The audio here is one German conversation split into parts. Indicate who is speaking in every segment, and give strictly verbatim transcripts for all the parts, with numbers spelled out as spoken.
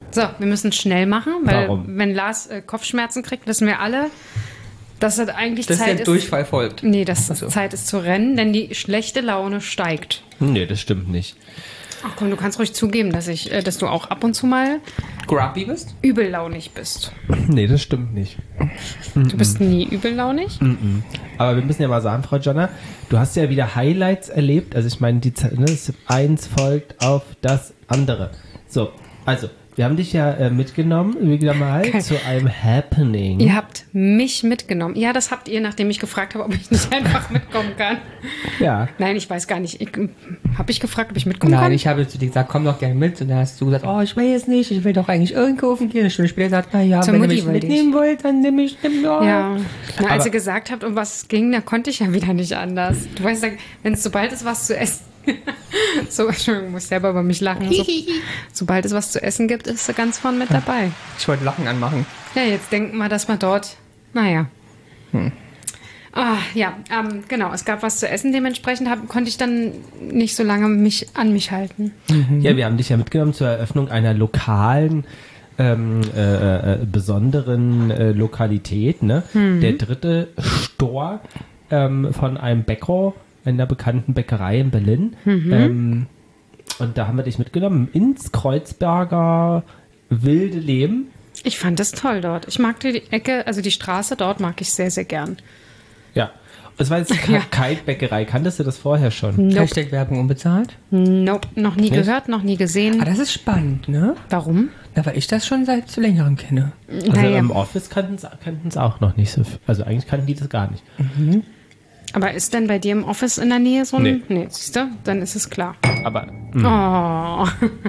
Speaker 1: So, wir müssen schnell machen, weil
Speaker 2: Warum?
Speaker 1: wenn Lars äh, Kopfschmerzen kriegt, wissen wir alle, dass es eigentlich
Speaker 3: Dass
Speaker 1: Zeit
Speaker 3: der
Speaker 1: ist.
Speaker 3: Durchfall folgt.
Speaker 1: Nee, dass
Speaker 3: Ach so.
Speaker 1: Zeit ist zu rennen, denn die schlechte Laune steigt.
Speaker 2: Nee, das stimmt nicht.
Speaker 1: Ach komm, du kannst ruhig zugeben, dass ich, äh, dass du auch ab und zu mal
Speaker 3: Grumpy bist?
Speaker 1: übellaunig bist.
Speaker 2: Nee, das stimmt nicht.
Speaker 1: Du bist nie übellaunig?
Speaker 2: Aber wir müssen ja mal sagen, Frau Jonna, du hast ja wieder Highlights erlebt. Also ich meine, die Zeit, ne, das eins folgt auf das andere. So, also, wir haben dich ja äh, mitgenommen, wieder mal,
Speaker 1: Okay.
Speaker 2: zu einem Happening.
Speaker 1: Ihr habt mich mitgenommen. Ja, das habt ihr, nachdem ich gefragt habe, ob ich nicht einfach mitkommen kann.
Speaker 2: Ja.
Speaker 1: Nein, ich weiß gar nicht. Ich, habe ich gefragt, ob ich mitkommen
Speaker 3: Nein,
Speaker 1: kann?
Speaker 3: ich habe zu dir gesagt, komm doch gerne mit. Und dann hast du gesagt, oh, ich weiß nicht, ich will doch eigentlich einkaufen gehen. Eine Stunde später gesagt, na ja,
Speaker 1: Zur
Speaker 3: wenn ihr
Speaker 1: Mutti
Speaker 3: mich
Speaker 1: wollte
Speaker 3: mitnehmen wollt, dann nimm ich, nimm ja.
Speaker 1: Ja, Na, als
Speaker 2: Aber-
Speaker 1: ihr gesagt habt, um was es ging, da konnte ich ja wieder nicht anders. Du weißt ja, wenn es sobald es was zu essen so, Entschuldigung, ich muss selber über mich lachen. So, sobald es was zu essen gibt, ist sie ganz vorne mit dabei.
Speaker 3: Ich wollte Lachen anmachen.
Speaker 1: Ja, jetzt denken wir, dass wir dort, naja.
Speaker 3: Hm.
Speaker 1: Ah, ja, ähm, genau, es gab was zu essen, dementsprechend hab, konnte ich dann nicht so lange mich an mich halten.
Speaker 2: Ja, wir haben dich ja mitgenommen zur Eröffnung einer lokalen, ähm, äh, äh, besonderen äh, Lokalität, ne? Der dritte Store ähm, von einem Bäcker, einer bekannten Bäckerei in Berlin. Ähm, und da haben wir dich mitgenommen ins Kreuzberger wilde Leben.
Speaker 1: Ich fand das toll dort. Ich mag die Ecke, also die Straße dort mag ich sehr, sehr gern.
Speaker 2: Ja. Es war jetzt ke-
Speaker 1: Ja.
Speaker 2: keine Bäckerei. Kanntest du das vorher schon?
Speaker 1: Nope,
Speaker 3: Hashtag Werbung unbezahlt.
Speaker 1: nope. noch nie
Speaker 2: Nicht?
Speaker 1: gehört, noch nie gesehen.
Speaker 3: Ah, das ist spannend, ne?
Speaker 1: Warum?
Speaker 3: Na, weil ich das schon seit zu längerem kenne.
Speaker 2: Also
Speaker 1: Naja.
Speaker 2: im Office kannten es auch noch nicht so viel. Also eigentlich kannten die das gar nicht.
Speaker 1: Aber ist denn bei dir im Office in der Nähe so ein...
Speaker 2: Nee.
Speaker 1: Nee, siehst du? Dann ist es klar.
Speaker 2: Aber
Speaker 1: Oh.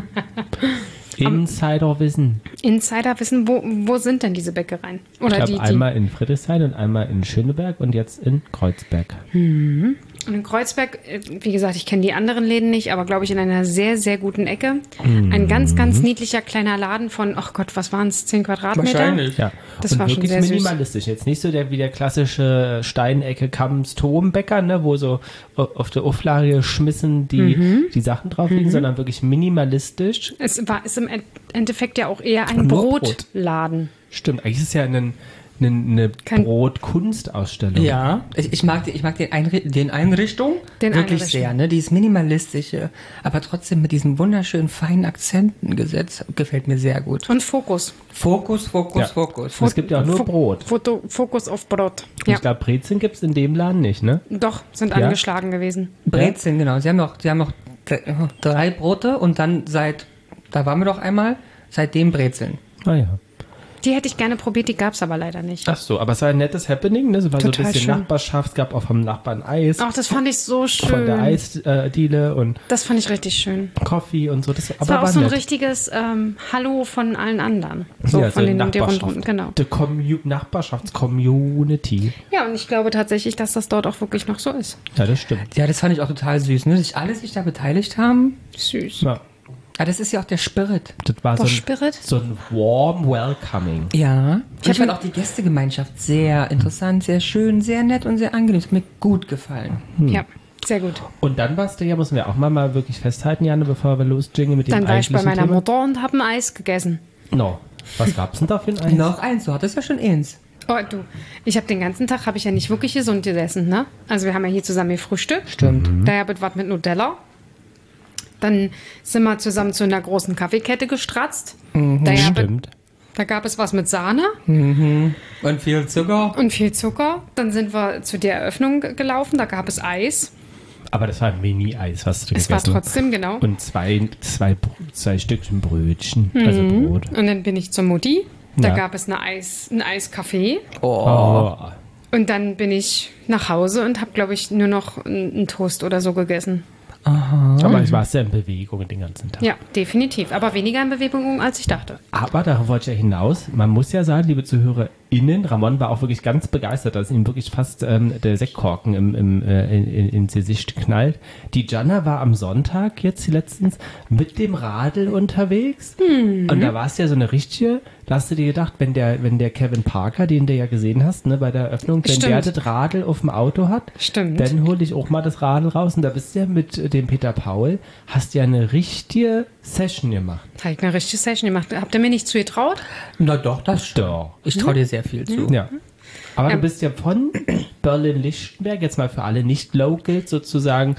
Speaker 2: Insiderwissen.
Speaker 1: Insider wissen, wo, wo sind denn diese Bäckereien? Oder
Speaker 2: Ich
Speaker 1: die,
Speaker 2: glaube,
Speaker 1: die
Speaker 2: einmal in Friedrichshain und einmal in Schöneberg und jetzt in Kreuzberg.
Speaker 1: Und in Kreuzberg, äh, wie gesagt, ich kenne die anderen Läden nicht, aber glaube ich in einer sehr, sehr guten Ecke. Ein ganz, ganz niedlicher kleiner Laden von, ach Gott, was waren es, zehn Quadratmeter?
Speaker 3: Wahrscheinlich.
Speaker 2: Ja.
Speaker 1: Das
Speaker 2: und
Speaker 1: war schon
Speaker 2: wirklich
Speaker 1: sehr süß.
Speaker 2: minimalistisch. Jetzt nicht so der wie der klassische Steinecke Kamms-Tom-Bäcker, ne, wo so o- auf der Auflage geschmissen die,
Speaker 1: Mhm.
Speaker 2: die Sachen drauf liegen, sondern wirklich minimalistisch.
Speaker 1: Es war, ist im Endeffekt ja auch eher ein
Speaker 2: Nur Brot.
Speaker 1: Brotladen.
Speaker 2: Stimmt, eigentlich ist es ja eine, eine, eine
Speaker 1: Kein-
Speaker 2: Brot-Kunstausstellung.
Speaker 3: Ja, ich, ich mag, die, ich mag den, Einri den Einrichtung
Speaker 1: Den
Speaker 3: wirklich
Speaker 1: Einrichtung.
Speaker 3: sehr. Ne? Die ist minimalistische, aber trotzdem mit diesen wunderschönen feinen Akzenten gesetzt. Gefällt mir sehr gut.
Speaker 1: Und Fokus.
Speaker 3: Fokus, Fokus,
Speaker 2: Ja.
Speaker 3: Fokus.
Speaker 2: Es gibt ja auch nur
Speaker 1: Fo-
Speaker 2: Brot.
Speaker 1: Foto, Fokus auf Brot.
Speaker 2: Und
Speaker 1: Ja,
Speaker 2: Ich glaube, Brezeln gibt es in dem Laden nicht, ne?
Speaker 1: doch, sind
Speaker 2: Ja?
Speaker 1: angeschlagen gewesen.
Speaker 3: Brezeln, genau. Sie haben noch, sie haben noch dr- drei Brote und dann seit, da waren wir doch einmal, seitdem Brezeln.
Speaker 2: Ah ja.
Speaker 1: Die hätte ich gerne probiert, die gab es aber leider nicht.
Speaker 2: Ach so, aber es war ein nettes Happening, ne? Es war so
Speaker 1: Total
Speaker 2: ein bisschen
Speaker 1: schön.
Speaker 2: Nachbarschaft, es gab auch vom Nachbarn Eis,
Speaker 1: Ach, das fand ich so
Speaker 2: von der
Speaker 1: schön.
Speaker 2: Eisdiele und
Speaker 1: Das fand ich richtig schön.
Speaker 2: Coffee und so. Das,
Speaker 1: Es
Speaker 2: aber
Speaker 1: war auch so ein
Speaker 2: nett.
Speaker 1: richtiges ähm, Hallo von allen anderen. So
Speaker 2: Ja,
Speaker 1: von
Speaker 2: so
Speaker 1: den die
Speaker 2: Nachbarschaft.
Speaker 1: rundum, genau.
Speaker 2: Die Commu Nachbarschaftscommunity.
Speaker 1: Ja, und ich glaube tatsächlich, dass das dort auch wirklich noch so ist.
Speaker 2: Ja, das stimmt.
Speaker 3: Ja, das fand ich auch total süß, ne? Sich alle sich da beteiligt haben.
Speaker 1: Süß.
Speaker 2: Ja,
Speaker 3: Ja, das ist ja auch der Spirit.
Speaker 2: das war so
Speaker 1: Das
Speaker 2: ein,
Speaker 1: Spirit?
Speaker 2: so ein warm welcoming.
Speaker 3: Ja. Ich,
Speaker 1: hab
Speaker 3: fand
Speaker 1: ihn-
Speaker 3: auch die Gästegemeinschaft sehr interessant, sehr schön, sehr nett und sehr angenehm. Ist mir gut gefallen.
Speaker 1: Ja, sehr gut.
Speaker 2: Und dann warst du ja, müssen wir auch mal, mal wirklich festhalten, Janne, bevor wir losjingen mit dem
Speaker 1: Dann war ich bei
Speaker 2: eigentlichen
Speaker 1: meiner
Speaker 2: Thema.
Speaker 1: Mutter und habe ein Eis gegessen.
Speaker 2: No. Was gab's denn da für ein Eis?
Speaker 3: Noch eins, du hattest ja schon eins.
Speaker 1: Oh, du, ich habe den ganzen Tag, habe ich ja nicht wirklich gesund gegessen, ne? Also wir haben ja hier zusammen gefrühstückt.
Speaker 3: Stimmt.
Speaker 1: Da habe ich was mit Nutella. Dann sind wir zusammen zu einer großen Kaffeekette gestratzt. Da, hab ich,
Speaker 2: Stimmt.
Speaker 1: da gab es was mit Sahne
Speaker 3: Und viel Zucker.
Speaker 1: und viel Zucker. Dann sind wir zu der Eröffnung ge- gelaufen, da gab es Eis.
Speaker 2: Aber das war ein Mini-Eis, was du
Speaker 1: Es war
Speaker 2: gegessen hast.
Speaker 1: trotzdem, genau.
Speaker 2: Und zwei, zwei, zwei Stückchen Brötchen, also Brot.
Speaker 1: Und dann bin ich zur Mutti. Da
Speaker 2: Ja.
Speaker 1: gab es eine Eis, ein Eiscafé.
Speaker 2: Oh.
Speaker 1: Und dann bin ich nach Hause und habe, glaube ich, nur noch einen einen Toast oder so gegessen.
Speaker 2: Aber ich war sehr in Bewegung den ganzen Tag.
Speaker 1: Ja, definitiv. Aber weniger in Bewegung, als ich dachte.
Speaker 2: Aber darauf wollte ich ja hinaus. Man muss ja sagen, liebe Zuhörer, innen, Ramon war auch wirklich ganz begeistert, dass ihm wirklich fast ähm, der Sektkorken im, im, äh, in, in, ins Gesicht knallt. Die Gianna war am Sonntag jetzt letztens mit dem Radl unterwegs mhm. und da war es ja so eine richtige, da hast du dir gedacht, wenn der, wenn der Kevin Parker, den du ja gesehen hast, ne, bei der Eröffnung, wenn
Speaker 1: Stimmt.
Speaker 2: der das Radl auf dem Auto hat,
Speaker 1: Stimmt.
Speaker 2: dann hole ich auch mal das Radl raus und da bist du ja mit dem Peter Paul, hast ja eine richtige Session gemacht.
Speaker 1: Habe ich eine richtige Session gemacht. Habt ihr mir nicht zugetraut?
Speaker 3: Na doch, das stimmt.
Speaker 2: Doch.
Speaker 3: Ich traue dir sehr viel zu.
Speaker 2: Ja. Aber
Speaker 1: Ja.
Speaker 2: du bist ja von Berlin-Lichtenberg, jetzt mal für alle Nicht-Locals sozusagen,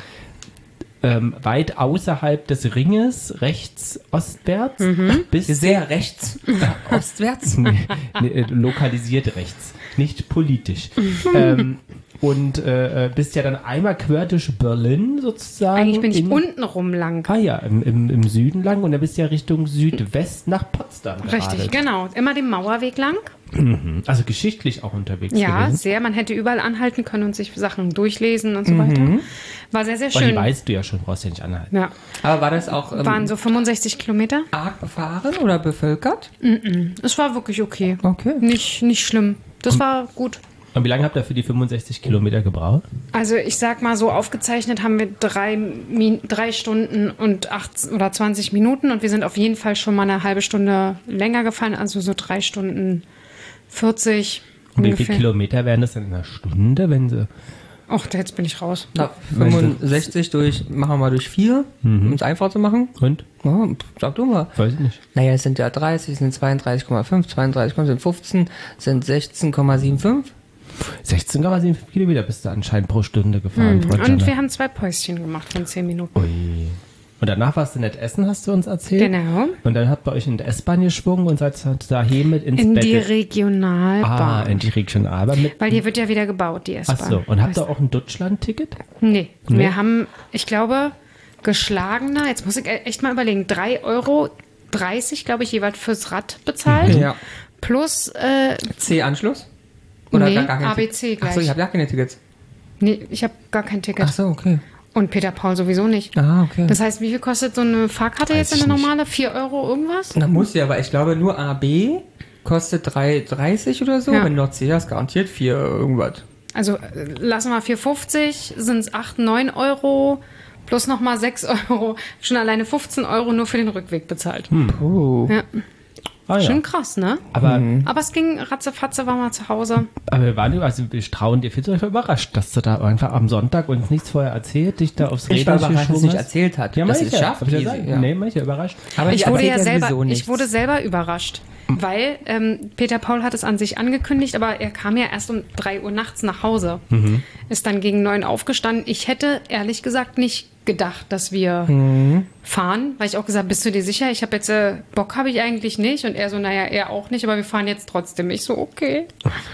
Speaker 2: ähm, weit außerhalb des Ringes, rechts ostwärts,
Speaker 1: Mhm.
Speaker 2: bis
Speaker 3: Sehr rechts, ostwärts.
Speaker 2: nee, nee, äh, lokalisiert rechts, nicht politisch. ähm, und äh, äh, bist ja dann einmal quer durch Berlin sozusagen.
Speaker 1: Eigentlich bin ich
Speaker 2: in,
Speaker 1: untenrum lang.
Speaker 2: Ah ja, im, im, im Süden lang und dann bist du ja Richtung Südwest nach Potsdam
Speaker 1: Richtig,
Speaker 2: geradelt.
Speaker 1: genau. Immer den Mauerweg lang.
Speaker 2: Also geschichtlich auch unterwegs
Speaker 1: Ja,
Speaker 2: gewesen.
Speaker 1: sehr. Man hätte überall anhalten können und sich Sachen durchlesen und so weiter. War sehr, sehr
Speaker 2: Weil die
Speaker 1: schön.
Speaker 2: weißt du ja schon, brauchst ja nicht anhalten.
Speaker 1: Ja.
Speaker 3: Aber war das auch ähm,
Speaker 1: Waren so fünfundsechzig Kilometer.
Speaker 3: arg befahren oder bevölkert?
Speaker 1: Es war wirklich okay.
Speaker 3: Okay.
Speaker 1: Nicht, nicht schlimm. Das war gut.
Speaker 2: Und wie lange habt ihr für die fünfundsechzig Kilometer gebraucht?
Speaker 1: Also ich sag mal so, aufgezeichnet haben wir drei, Min- drei Stunden und acht oder zwanzig Minuten und wir sind auf jeden Fall schon mal eine halbe Stunde länger gefahren, also so drei Stunden vierzig
Speaker 2: Und wie
Speaker 1: ungefähr.
Speaker 2: viele Kilometer wären das denn in einer Stunde, wenn sie...
Speaker 1: Ach, jetzt bin ich raus.
Speaker 3: Na, fünfundsechzig durch, machen wir mal durch vier, um es einfach zu machen.
Speaker 2: Und?
Speaker 3: Ja, sag du mal.
Speaker 2: Weiß ich nicht.
Speaker 3: Naja, es sind ja dreißig, es sind zweiunddreißig Komma fünf, zweiunddreißig sind fünfzehn, sind sechzehn Komma fünfundsiebzig.
Speaker 2: sechzehn Komma sieben Kilometer bist du anscheinend pro Stunde gefahren, Frau
Speaker 1: Und
Speaker 2: Gianna.
Speaker 1: wir haben zwei Päuschen gemacht von zehn Minuten.
Speaker 2: Ui. Und danach warst du nett essen, hast du uns erzählt.
Speaker 1: Genau.
Speaker 2: Und dann habt ihr euch in der S-Bahn geschwungen und seid daheim mit ins
Speaker 1: In
Speaker 2: Bett.
Speaker 1: die
Speaker 2: ge-
Speaker 1: Regionalbahn.
Speaker 2: Ah, in die Regionalbahn mit...
Speaker 1: Weil hier wird ja wieder gebaut, die S-Bahn.
Speaker 2: Ach so, und habt
Speaker 1: Weißt
Speaker 2: ihr auch ein Deutschland-Ticket?
Speaker 1: Nee,
Speaker 2: Nee?
Speaker 1: wir haben, ich glaube, geschlagener, jetzt muss ich echt mal überlegen, drei Euro dreißig, glaube ich, jeweils fürs Rad bezahlt.
Speaker 3: Ja.
Speaker 1: Plus, äh,
Speaker 3: C-Anschluss?
Speaker 1: Nee,
Speaker 3: gar kein
Speaker 1: A B
Speaker 3: Ticket?
Speaker 1: C
Speaker 3: Achso,
Speaker 1: gleich.
Speaker 3: ich habe gar keine Tickets.
Speaker 1: nee, ich habe gar kein Ticket.
Speaker 3: Ach so, okay.
Speaker 1: Und Peter Paul sowieso nicht.
Speaker 3: Ah, okay.
Speaker 1: Das heißt, wie viel kostet so eine Fahrkarte
Speaker 2: Weiß
Speaker 1: jetzt,
Speaker 2: ich
Speaker 1: eine
Speaker 2: nicht.
Speaker 1: normale? vier Euro irgendwas?
Speaker 3: Na, muss ja, aber ich glaube nur A B kostet drei dreißig oder so.
Speaker 1: Ja.
Speaker 3: Wenn Nord C ist garantiert vier irgendwas.
Speaker 1: Also äh, lassen wir vier fünfzig, sind es acht, neun Euro, plus nochmal sechs Euro. Schon alleine fünfzehn Euro nur für den Rückweg bezahlt.
Speaker 3: Oh.
Speaker 1: Ja,
Speaker 2: Ah, ja.
Speaker 1: schon krass, ne?
Speaker 2: Aber,
Speaker 1: Aber es ging ratzefatze, war mal zu Hause.
Speaker 2: aber wir waren, also wir trauen dir viel zu überrascht, dass du da einfach am Sonntag uns nichts vorher erzählt, dich da aufs
Speaker 3: Ich war
Speaker 2: Rädchen
Speaker 3: überrascht, dass es
Speaker 2: geschwungen
Speaker 3: nicht
Speaker 2: hast.
Speaker 3: erzählt hat.
Speaker 2: Ja,
Speaker 3: dass
Speaker 2: mach
Speaker 3: es
Speaker 2: ich ja.
Speaker 3: schafft.
Speaker 2: Hab ich ja
Speaker 3: easy,
Speaker 2: gesagt.
Speaker 3: ja.
Speaker 2: Nee, mach ich ja überrascht.
Speaker 3: Aber
Speaker 1: Ich
Speaker 3: die
Speaker 1: wurde, ja
Speaker 3: erzählt
Speaker 1: selber,
Speaker 3: sowieso
Speaker 1: ich
Speaker 3: nichts.
Speaker 1: wurde selber überrascht, weil ähm, Peter Paul hat es an sich angekündigt, aber er kam ja erst um drei Uhr nachts nach Hause.
Speaker 2: Mhm.
Speaker 1: Ist dann gegen neun aufgestanden. Ich hätte ehrlich gesagt nicht gedacht, dass wir
Speaker 3: Mhm.
Speaker 1: fahren, weil ich auch gesagt, bist du dir sicher? Ich habe jetzt, äh, Bock habe ich eigentlich nicht. Und er so, naja, er auch nicht, aber wir fahren jetzt trotzdem. Ich so, okay.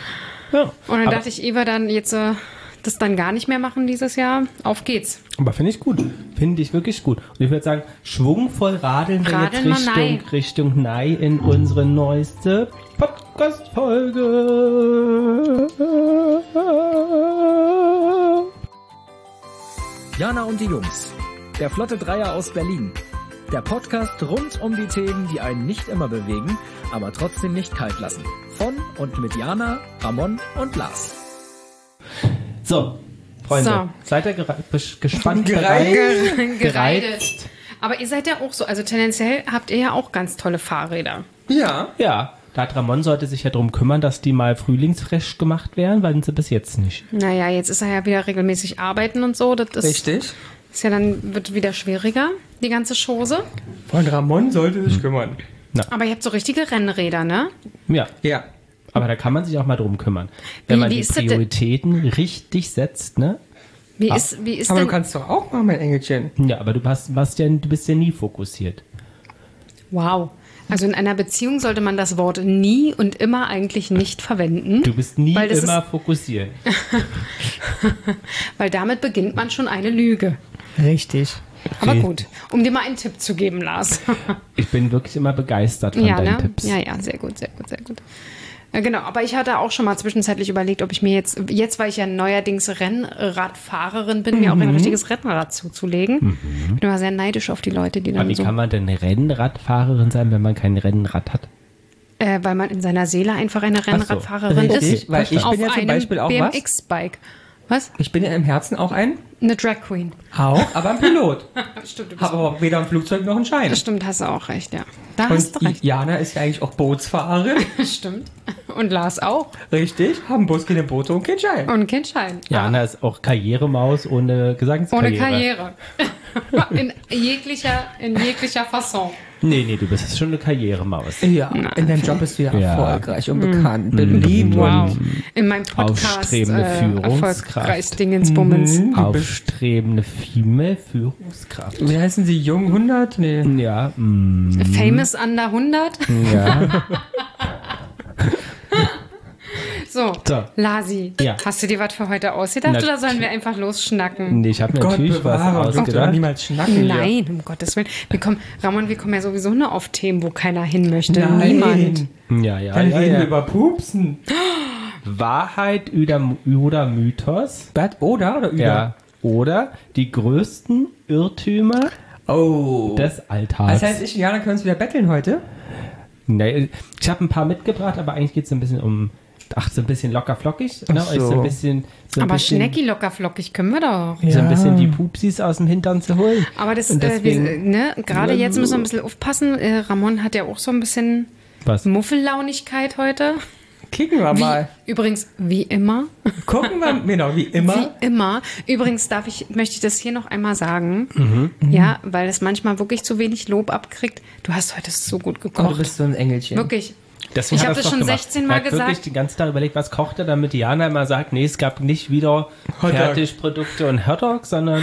Speaker 2: Ja.
Speaker 1: Und dann
Speaker 2: aber,
Speaker 1: dachte ich, Eva, dann jetzt äh, das dann gar nicht mehr machen dieses Jahr. Auf geht's.
Speaker 2: aber finde ich gut. Finde ich wirklich gut. Und ich würde sagen, schwungvoll radeln wir
Speaker 1: Radeln
Speaker 2: jetzt
Speaker 1: wir
Speaker 2: Richtung,
Speaker 1: Nei.
Speaker 2: Richtung Nei in unsere neueste Podcast-Folge.
Speaker 4: Jana und die Jungs. Der Flotte Dreier aus Berlin. Der Podcast rund um die Themen, die einen nicht immer bewegen, aber trotzdem nicht kalt lassen. Von und mit Jana, Ramon und Lars.
Speaker 2: So, Freunde,
Speaker 1: So.
Speaker 2: seid ihr gere- bes- gespannt,
Speaker 3: Gereizt.
Speaker 2: bereit,
Speaker 1: Gereidet. Aber ihr seid ja auch so, also tendenziell habt ihr ja auch ganz tolle Fahrräder.
Speaker 3: Ja.
Speaker 2: Ja, da hat Ramon sollte sich ja darum kümmern, dass die mal frühlingsfresh gemacht werden, weil sie bis jetzt nicht.
Speaker 1: Naja, jetzt ist er ja wieder regelmäßig arbeiten und so. Das ist,
Speaker 3: Richtig.
Speaker 1: ist ja dann, wird wieder schwieriger, die ganze Chose.
Speaker 3: Von Ramon sollte sich kümmern.
Speaker 1: Aber ihr habt so richtige Rennräder, ne?
Speaker 2: Ja,
Speaker 3: Ja.
Speaker 2: aber da kann man sich auch mal drum kümmern. Wenn
Speaker 1: Wie-
Speaker 2: man
Speaker 1: wie
Speaker 2: die
Speaker 1: ist das denn?
Speaker 2: Prioritäten richtig setzt, ne?
Speaker 1: Wie ist, wie ist
Speaker 3: Aber
Speaker 1: denn...
Speaker 3: du kannst doch auch mal, mein Engelchen.
Speaker 2: Ja, aber du, hast, warst ja, du bist ja nie fokussiert.
Speaker 1: Wow. Also in einer Beziehung sollte man das Wort nie und immer eigentlich nicht verwenden.
Speaker 2: Du bist nie
Speaker 1: Weil das
Speaker 2: immer fokussiert.
Speaker 1: Weil damit beginnt man schon eine Lüge.
Speaker 3: Richtig.
Speaker 1: Aber
Speaker 2: Okay.
Speaker 1: gut, um dir mal einen Tipp zu geben, Lars.
Speaker 2: Ich bin wirklich immer begeistert von
Speaker 1: ja,
Speaker 2: deinen
Speaker 1: ne?
Speaker 2: Tipps.
Speaker 1: Ja, ja, sehr gut, sehr gut, sehr gut. Äh, Genau, aber ich hatte auch schon mal zwischenzeitlich überlegt, ob ich mir jetzt, jetzt weil ich ja neuerdings Rennradfahrerin bin, mir auch
Speaker 2: Mhm.
Speaker 1: ein richtiges Rennrad zuzulegen. Ich bin immer sehr neidisch auf die Leute, die
Speaker 2: Aber
Speaker 1: dann
Speaker 2: wie
Speaker 1: so...
Speaker 2: kann man denn Rennradfahrerin sein, wenn man kein Rennrad hat?
Speaker 1: Äh, weil man in seiner Seele einfach eine Rennradfahrerin
Speaker 3: Richtig,
Speaker 1: ist.
Speaker 3: weil ich
Speaker 1: auf
Speaker 3: bin ja zum
Speaker 1: einem
Speaker 3: Beispiel auch
Speaker 1: B M
Speaker 3: was?
Speaker 1: X-Bike. Was?
Speaker 3: Ich bin ja im Herzen auch ein
Speaker 1: Eine Drag Queen.
Speaker 3: Auch, aber ein Pilot.
Speaker 1: Stimmt, du bist
Speaker 3: Habe aber weder ein Flugzeug noch einen Schein.
Speaker 1: Stimmt, hast du auch recht, ja. Da hast
Speaker 3: Und
Speaker 1: du recht.
Speaker 3: Jana ist ja eigentlich auch Bootsfahrerin.
Speaker 1: Stimmt. Und Lars auch.
Speaker 3: Richtig, haben bloß keine Boote und keinen Schein.
Speaker 1: Und kein Schein.
Speaker 2: Jana ist auch Karrieremaus ohne Gesangskarriere.
Speaker 1: Ohne Karriere. in jeglicher, in jeglicher Fasson.
Speaker 2: Nee, nee, du bist schon eine Karrieremaus.
Speaker 3: Ja, in deinem Job bist du ja,
Speaker 2: Ja.
Speaker 3: erfolgreich und bekannt, beliebt
Speaker 1: Wow.
Speaker 3: und
Speaker 1: In meinem Podcast
Speaker 2: Aufstrebende
Speaker 1: äh,
Speaker 2: Führungskraft.
Speaker 1: erfolgreich Dingensbummens.
Speaker 2: Aufstrebende Female Führungskraft.
Speaker 3: wie heißen sie? Jung hundert? Nee.
Speaker 2: Ja, mm,
Speaker 1: Famous Under hundert.
Speaker 2: ja.
Speaker 1: So,
Speaker 2: So.
Speaker 1: Lasi,
Speaker 2: Ja.
Speaker 1: hast du dir was für heute ausgedacht
Speaker 2: Nat-
Speaker 1: oder sollen wir einfach losschnacken?
Speaker 2: Nee, ich habe
Speaker 3: Gott
Speaker 2: natürlich was
Speaker 3: bewahre, uns doch
Speaker 2: ausgedacht.
Speaker 3: niemals schnacken hier.
Speaker 1: Nein, um Gottes Willen. Wir kommen, Ramon, wir kommen ja sowieso nur auf Themen, wo keiner hin möchte.
Speaker 3: Nein.
Speaker 1: Niemand.
Speaker 2: Ja, ja,
Speaker 3: Dann
Speaker 2: ja,
Speaker 3: reden wir
Speaker 2: ja.
Speaker 3: über Pupsen.
Speaker 2: Wahrheit oder, oder Mythos.
Speaker 3: Was? Oder? Oder über?
Speaker 2: Ja. Oder die größten Irrtümer
Speaker 3: Oh.
Speaker 2: des Alltags.
Speaker 3: Das heißt, ich und Jana können uns wieder betteln heute?
Speaker 2: Nee, ich habe ein paar mitgebracht, aber eigentlich geht es ein bisschen um, ach, so ein bisschen locker flockig. Ne?
Speaker 3: Ach so.
Speaker 2: Euch so ein bisschen, so ein
Speaker 1: Aber
Speaker 2: bisschen,
Speaker 1: Schnecki locker flockig können wir doch.
Speaker 2: so ein
Speaker 3: Ja.
Speaker 2: bisschen die Pupsis aus dem Hintern zu holen.
Speaker 1: Aber das,
Speaker 2: Und
Speaker 1: äh, wir,
Speaker 2: deswegen-
Speaker 1: ne, gerade jetzt müssen wir ein bisschen aufpassen. Äh, Ramon hat ja auch so ein bisschen
Speaker 2: Was?
Speaker 1: Muffellaunigkeit heute.
Speaker 3: Kicken wir
Speaker 1: Wie,
Speaker 3: mal.
Speaker 1: übrigens, wie immer.
Speaker 3: Gucken wir, genau, wie immer.
Speaker 1: Wie immer. Übrigens darf ich, möchte ich das hier noch einmal sagen.
Speaker 2: Mhm.
Speaker 1: Ja, weil es manchmal wirklich zu wenig Lob abkriegt. Du hast heute so gut
Speaker 3: Oh, du
Speaker 1: gekocht.
Speaker 3: bist so ein Engelchen.
Speaker 1: Wirklich.
Speaker 2: Deswegen
Speaker 1: Ich
Speaker 2: hat
Speaker 1: hab
Speaker 2: er's
Speaker 1: das
Speaker 2: doch
Speaker 1: schon
Speaker 2: gemacht.
Speaker 1: sechzehn Mal
Speaker 2: er hat wirklich
Speaker 1: gesagt.
Speaker 2: den ganzen Tag überlegt, was kocht er, damit Diana immer sagt, nee, es gab nicht wieder
Speaker 3: Hotdog.
Speaker 2: Fertigprodukte und Hotdog, sondern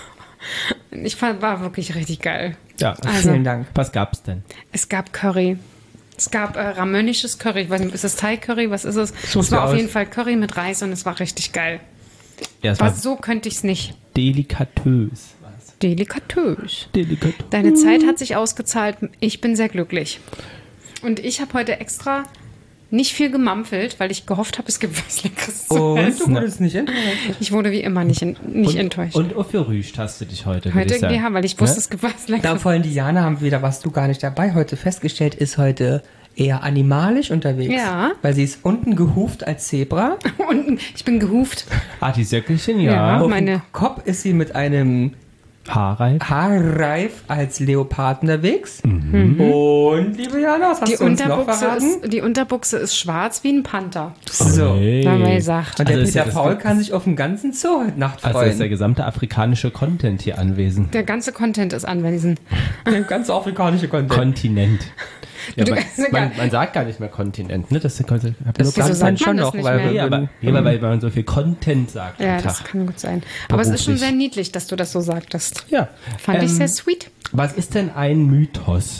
Speaker 1: Ich fand, war wirklich richtig geil.
Speaker 2: ja.
Speaker 1: Also,
Speaker 3: Vielen Dank.
Speaker 2: Was gab's denn?
Speaker 1: es gab Curry. Es gab äh, ramönisches Curry. Ich weiß nicht, ist das Thai-Curry? Was ist es?
Speaker 3: So
Speaker 1: Es war
Speaker 3: sieht
Speaker 1: auf
Speaker 3: aus.
Speaker 1: jeden Fall Curry mit Reis und es war richtig geil.
Speaker 2: Ja, es
Speaker 1: Aber
Speaker 2: war
Speaker 1: so könnte ich es nicht.
Speaker 2: delikatös.
Speaker 1: Delikatös.
Speaker 2: Delikatös.
Speaker 1: Deine Zeit hat sich ausgezahlt. Ich bin sehr glücklich. Und ich habe heute extra nicht viel gemampfelt, weil ich gehofft habe, es gibt was Leckeres zu
Speaker 3: Und
Speaker 1: essen.
Speaker 3: du wurdest nicht enttäuscht.
Speaker 1: Ich wurde wie immer nicht, in, nicht
Speaker 2: und,
Speaker 1: enttäuscht.
Speaker 2: Und aufgerüscht hast du dich heute, würde
Speaker 1: heute,
Speaker 2: ich sagen.
Speaker 1: ja, weil ich wusste,
Speaker 2: Ne?
Speaker 1: es gibt was
Speaker 3: Da
Speaker 1: Leckeres.
Speaker 3: vor allem die Jana haben wieder, was du gar nicht dabei heute festgestellt, ist heute eher animalisch unterwegs.
Speaker 1: Ja.
Speaker 3: Weil sie ist unten gehuft als Zebra.
Speaker 1: Und ich bin gehuft.
Speaker 2: Ah, die Söckelchen, ja.
Speaker 1: Ja.
Speaker 3: Auf
Speaker 1: Meine-
Speaker 3: dem Kopf ist sie mit einem
Speaker 2: Haarreif.
Speaker 3: Haarreif als Leopard unterwegs. Und, liebe Jana, was hast
Speaker 1: Die
Speaker 3: du uns noch
Speaker 1: Unterbuchse,
Speaker 3: verraten?
Speaker 1: ist, die Unterbuchse ist schwarz wie ein Panther.
Speaker 3: So.
Speaker 2: Hey.
Speaker 1: Da haben wir gesagt.
Speaker 3: Und der
Speaker 2: Also ist
Speaker 3: Peter
Speaker 2: ja das-
Speaker 3: Paul kann sich auf den ganzen Zoo heute Nacht
Speaker 2: Also ist der
Speaker 3: freuen.
Speaker 2: gesamte afrikanische Content hier anwesend.
Speaker 1: Der ganze Content ist anwesend.
Speaker 3: Der ganze afrikanische Content.
Speaker 2: Kontinent. Ja,
Speaker 1: Du-
Speaker 2: man,
Speaker 1: ist egal.
Speaker 2: man, man sagt gar nicht mehr Kontinent, ne? Das ist der Kontinent.
Speaker 3: Das
Speaker 1: Wieso
Speaker 3: sagt
Speaker 1: sagt
Speaker 3: man
Speaker 1: man
Speaker 3: schon
Speaker 1: das
Speaker 3: noch,
Speaker 1: nicht
Speaker 3: weil
Speaker 1: mehr?
Speaker 3: wir
Speaker 2: ja, aber,
Speaker 3: würden-
Speaker 2: ja, aber weil man so viel Content sagt
Speaker 1: Ja,
Speaker 2: am
Speaker 1: das
Speaker 2: Tag.
Speaker 1: kann gut sein. Aber es ist schon
Speaker 2: Beruflich.
Speaker 1: sehr niedlich, dass du das so sagtest.
Speaker 2: Ja.
Speaker 1: Fand ich
Speaker 2: Ähm,
Speaker 1: sehr sweet.
Speaker 2: Was ist denn ein Mythos?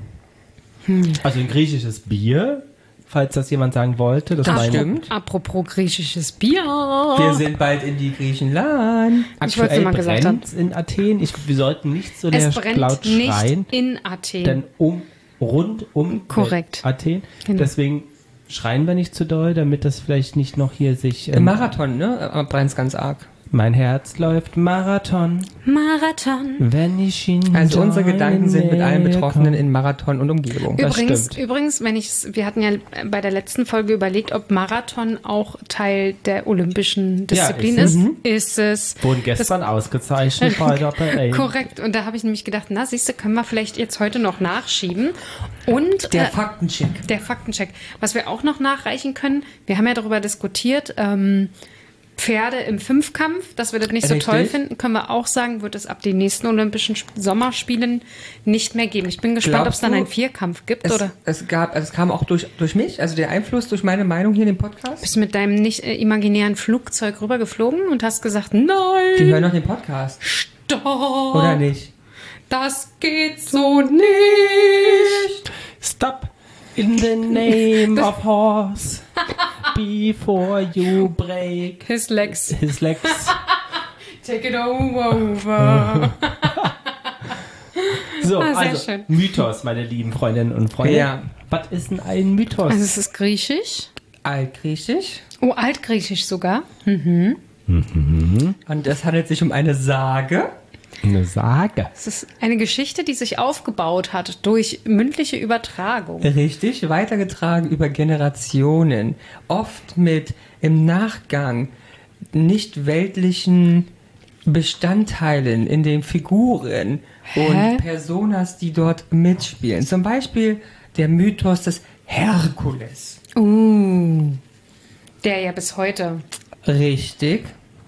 Speaker 1: Hm.
Speaker 2: Also ein griechisches Bier, falls das jemand sagen wollte. Das
Speaker 3: Das
Speaker 2: war ein-
Speaker 3: stimmt.
Speaker 1: Apropos griechisches Bier.
Speaker 3: Wir sind bald in die Griechenland.
Speaker 1: Ich wollte
Speaker 2: Aktuell
Speaker 1: mal gesagt haben.
Speaker 2: brennt's in Athen. Ich, wir sollten nicht so
Speaker 1: Es
Speaker 2: laut
Speaker 1: brennt
Speaker 2: laut
Speaker 1: nicht
Speaker 2: schreien,
Speaker 1: in Athen.
Speaker 2: denn um rund um
Speaker 1: Korrekt.
Speaker 2: Athen.
Speaker 1: Genau.
Speaker 2: Deswegen schreien wir nicht zu doll, damit das vielleicht nicht noch hier sich.
Speaker 3: Im
Speaker 2: ähm,
Speaker 3: Marathon, ne? Brennt's ganz arg.
Speaker 2: Mein Herz läuft Marathon,
Speaker 1: Marathon.
Speaker 2: wenn ich in
Speaker 3: Also unsere
Speaker 2: deine
Speaker 3: Gedanken sind mit allen
Speaker 2: Nähe
Speaker 3: Betroffenen
Speaker 2: komm.
Speaker 3: in Marathon und Umgebung.
Speaker 2: Das
Speaker 1: Übrigens,
Speaker 2: stimmt.
Speaker 1: übrigens, wenn ich wir hatten ja bei der letzten Folge überlegt, ob Marathon auch Teil der olympischen Disziplin
Speaker 2: Ja,
Speaker 1: ist.
Speaker 2: ist
Speaker 1: Ist es.
Speaker 2: Wurden gestern ausgezeichnet bei der Parade.
Speaker 1: Korrekt. Und da habe ich nämlich gedacht, na, siehst du, können wir vielleicht jetzt heute noch nachschieben. Und
Speaker 3: Der
Speaker 1: äh,
Speaker 3: Faktencheck.
Speaker 1: der Faktencheck. Was wir auch noch nachreichen können, wir haben ja darüber diskutiert, ähm, Pferde im Fünfkampf, dass wir das nicht so
Speaker 3: Richtig.
Speaker 1: toll finden, können wir auch sagen, wird es ab den nächsten Olympischen Sp- Sommerspielen nicht mehr geben. Ich bin gespannt, ob
Speaker 3: Glaubst
Speaker 1: es dann
Speaker 3: du,
Speaker 1: einen Vierkampf gibt,
Speaker 3: Es,
Speaker 1: oder?
Speaker 3: es gab, also es kam auch durch, durch mich, also der Einfluss durch meine Meinung hier in dem Podcast.
Speaker 1: Bist du mit deinem nicht äh, imaginären Flugzeug rübergeflogen und hast gesagt, nein,
Speaker 3: Die hören noch den Podcast.
Speaker 1: stopp,
Speaker 3: Oder nicht?
Speaker 1: das geht so nicht.
Speaker 2: Stop in the name of horse before you break
Speaker 1: His legs,
Speaker 2: his legs.
Speaker 1: take it over.
Speaker 2: So,
Speaker 1: Ah, sehr
Speaker 2: also
Speaker 1: schön.
Speaker 2: Mythos, meine lieben Freundinnen und Freunde.
Speaker 3: Ja.
Speaker 2: Was ist denn ein Mythos?
Speaker 1: Also es ist griechisch.
Speaker 3: Altgriechisch.
Speaker 1: Oh, altgriechisch sogar.
Speaker 3: Und es handelt sich um eine Sage.
Speaker 2: Eine Sage.
Speaker 1: Es ist eine Geschichte, die sich aufgebaut hat durch mündliche Übertragung.
Speaker 3: Richtig, weitergetragen über Generationen. Oft mit im Nachgang nicht weltlichen Bestandteilen in den Figuren
Speaker 1: Hä?
Speaker 3: und Personas, die dort mitspielen. Zum Beispiel der Mythos des Herkules.
Speaker 1: Uh, der ja bis heute.
Speaker 3: Richtig.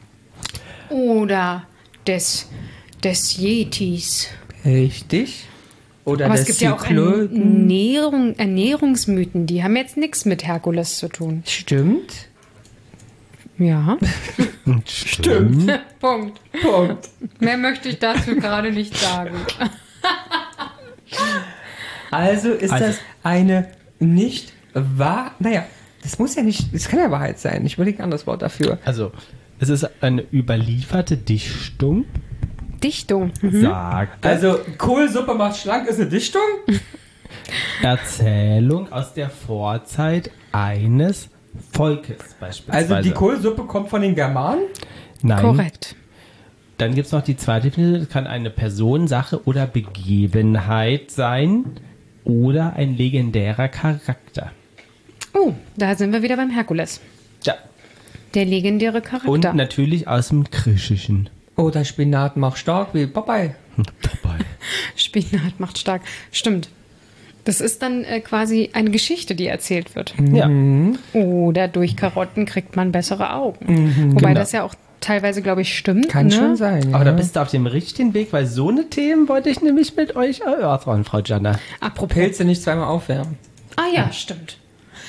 Speaker 1: Oder des, des Yetis.
Speaker 3: Richtig. Oder
Speaker 1: Aber
Speaker 3: der
Speaker 1: es gibt ja auch
Speaker 3: Zyklopen.
Speaker 1: Ernährung, Ernährungsmythen, die haben jetzt nichts mit Herkules zu tun.
Speaker 3: Stimmt.
Speaker 1: Ja.
Speaker 2: Stimmt.
Speaker 1: Punkt.
Speaker 3: Punkt.
Speaker 1: Mehr möchte ich dazu gerade nicht sagen.
Speaker 3: Also ist
Speaker 2: Also-
Speaker 3: das eine nicht wahr. Naja, das muss ja nicht. Das kann ja Wahrheit sein. Ich überlege ein anderes Wort dafür.
Speaker 2: Also, es ist eine überlieferte Dichtung,
Speaker 1: Dichtung.
Speaker 2: Sage,
Speaker 3: Also, Kohlsuppe macht schlank ist eine Dichtung?
Speaker 2: Erzählung aus der Vorzeit eines Volkes beispielsweise.
Speaker 3: Also, die Kohlsuppe kommt von den Germanen?
Speaker 2: Nein.
Speaker 1: Korrekt.
Speaker 2: Dann gibt es noch die zweite Definition. Es kann eine Person, Sache oder Begebenheit sein oder ein legendärer Charakter.
Speaker 1: Oh, da sind wir wieder beim Herkules.
Speaker 2: Ja.
Speaker 1: Der legendäre
Speaker 2: Und
Speaker 1: Charakter.
Speaker 2: natürlich aus dem Griechischen.
Speaker 3: Oder Spinat macht stark wie Popeye.
Speaker 2: Dabei.
Speaker 1: Spinat macht stark. Stimmt. Das ist dann äh, quasi eine Geschichte, die erzählt wird.
Speaker 2: Ja.
Speaker 1: Oder durch Karotten kriegt man bessere Augen. Wobei
Speaker 2: genau.
Speaker 1: das ja auch teilweise, glaube ich, stimmt.
Speaker 3: Kann
Speaker 1: ne?
Speaker 3: schon sein.
Speaker 2: Aber
Speaker 3: ja.
Speaker 2: da bist du auf dem richtigen Weg, weil so eine Themen wollte ich nämlich mit euch erörtern, Frau Janna.
Speaker 1: Apropos.
Speaker 3: Pilze nicht zweimal aufwärmen.
Speaker 1: Ah ja, stimmt.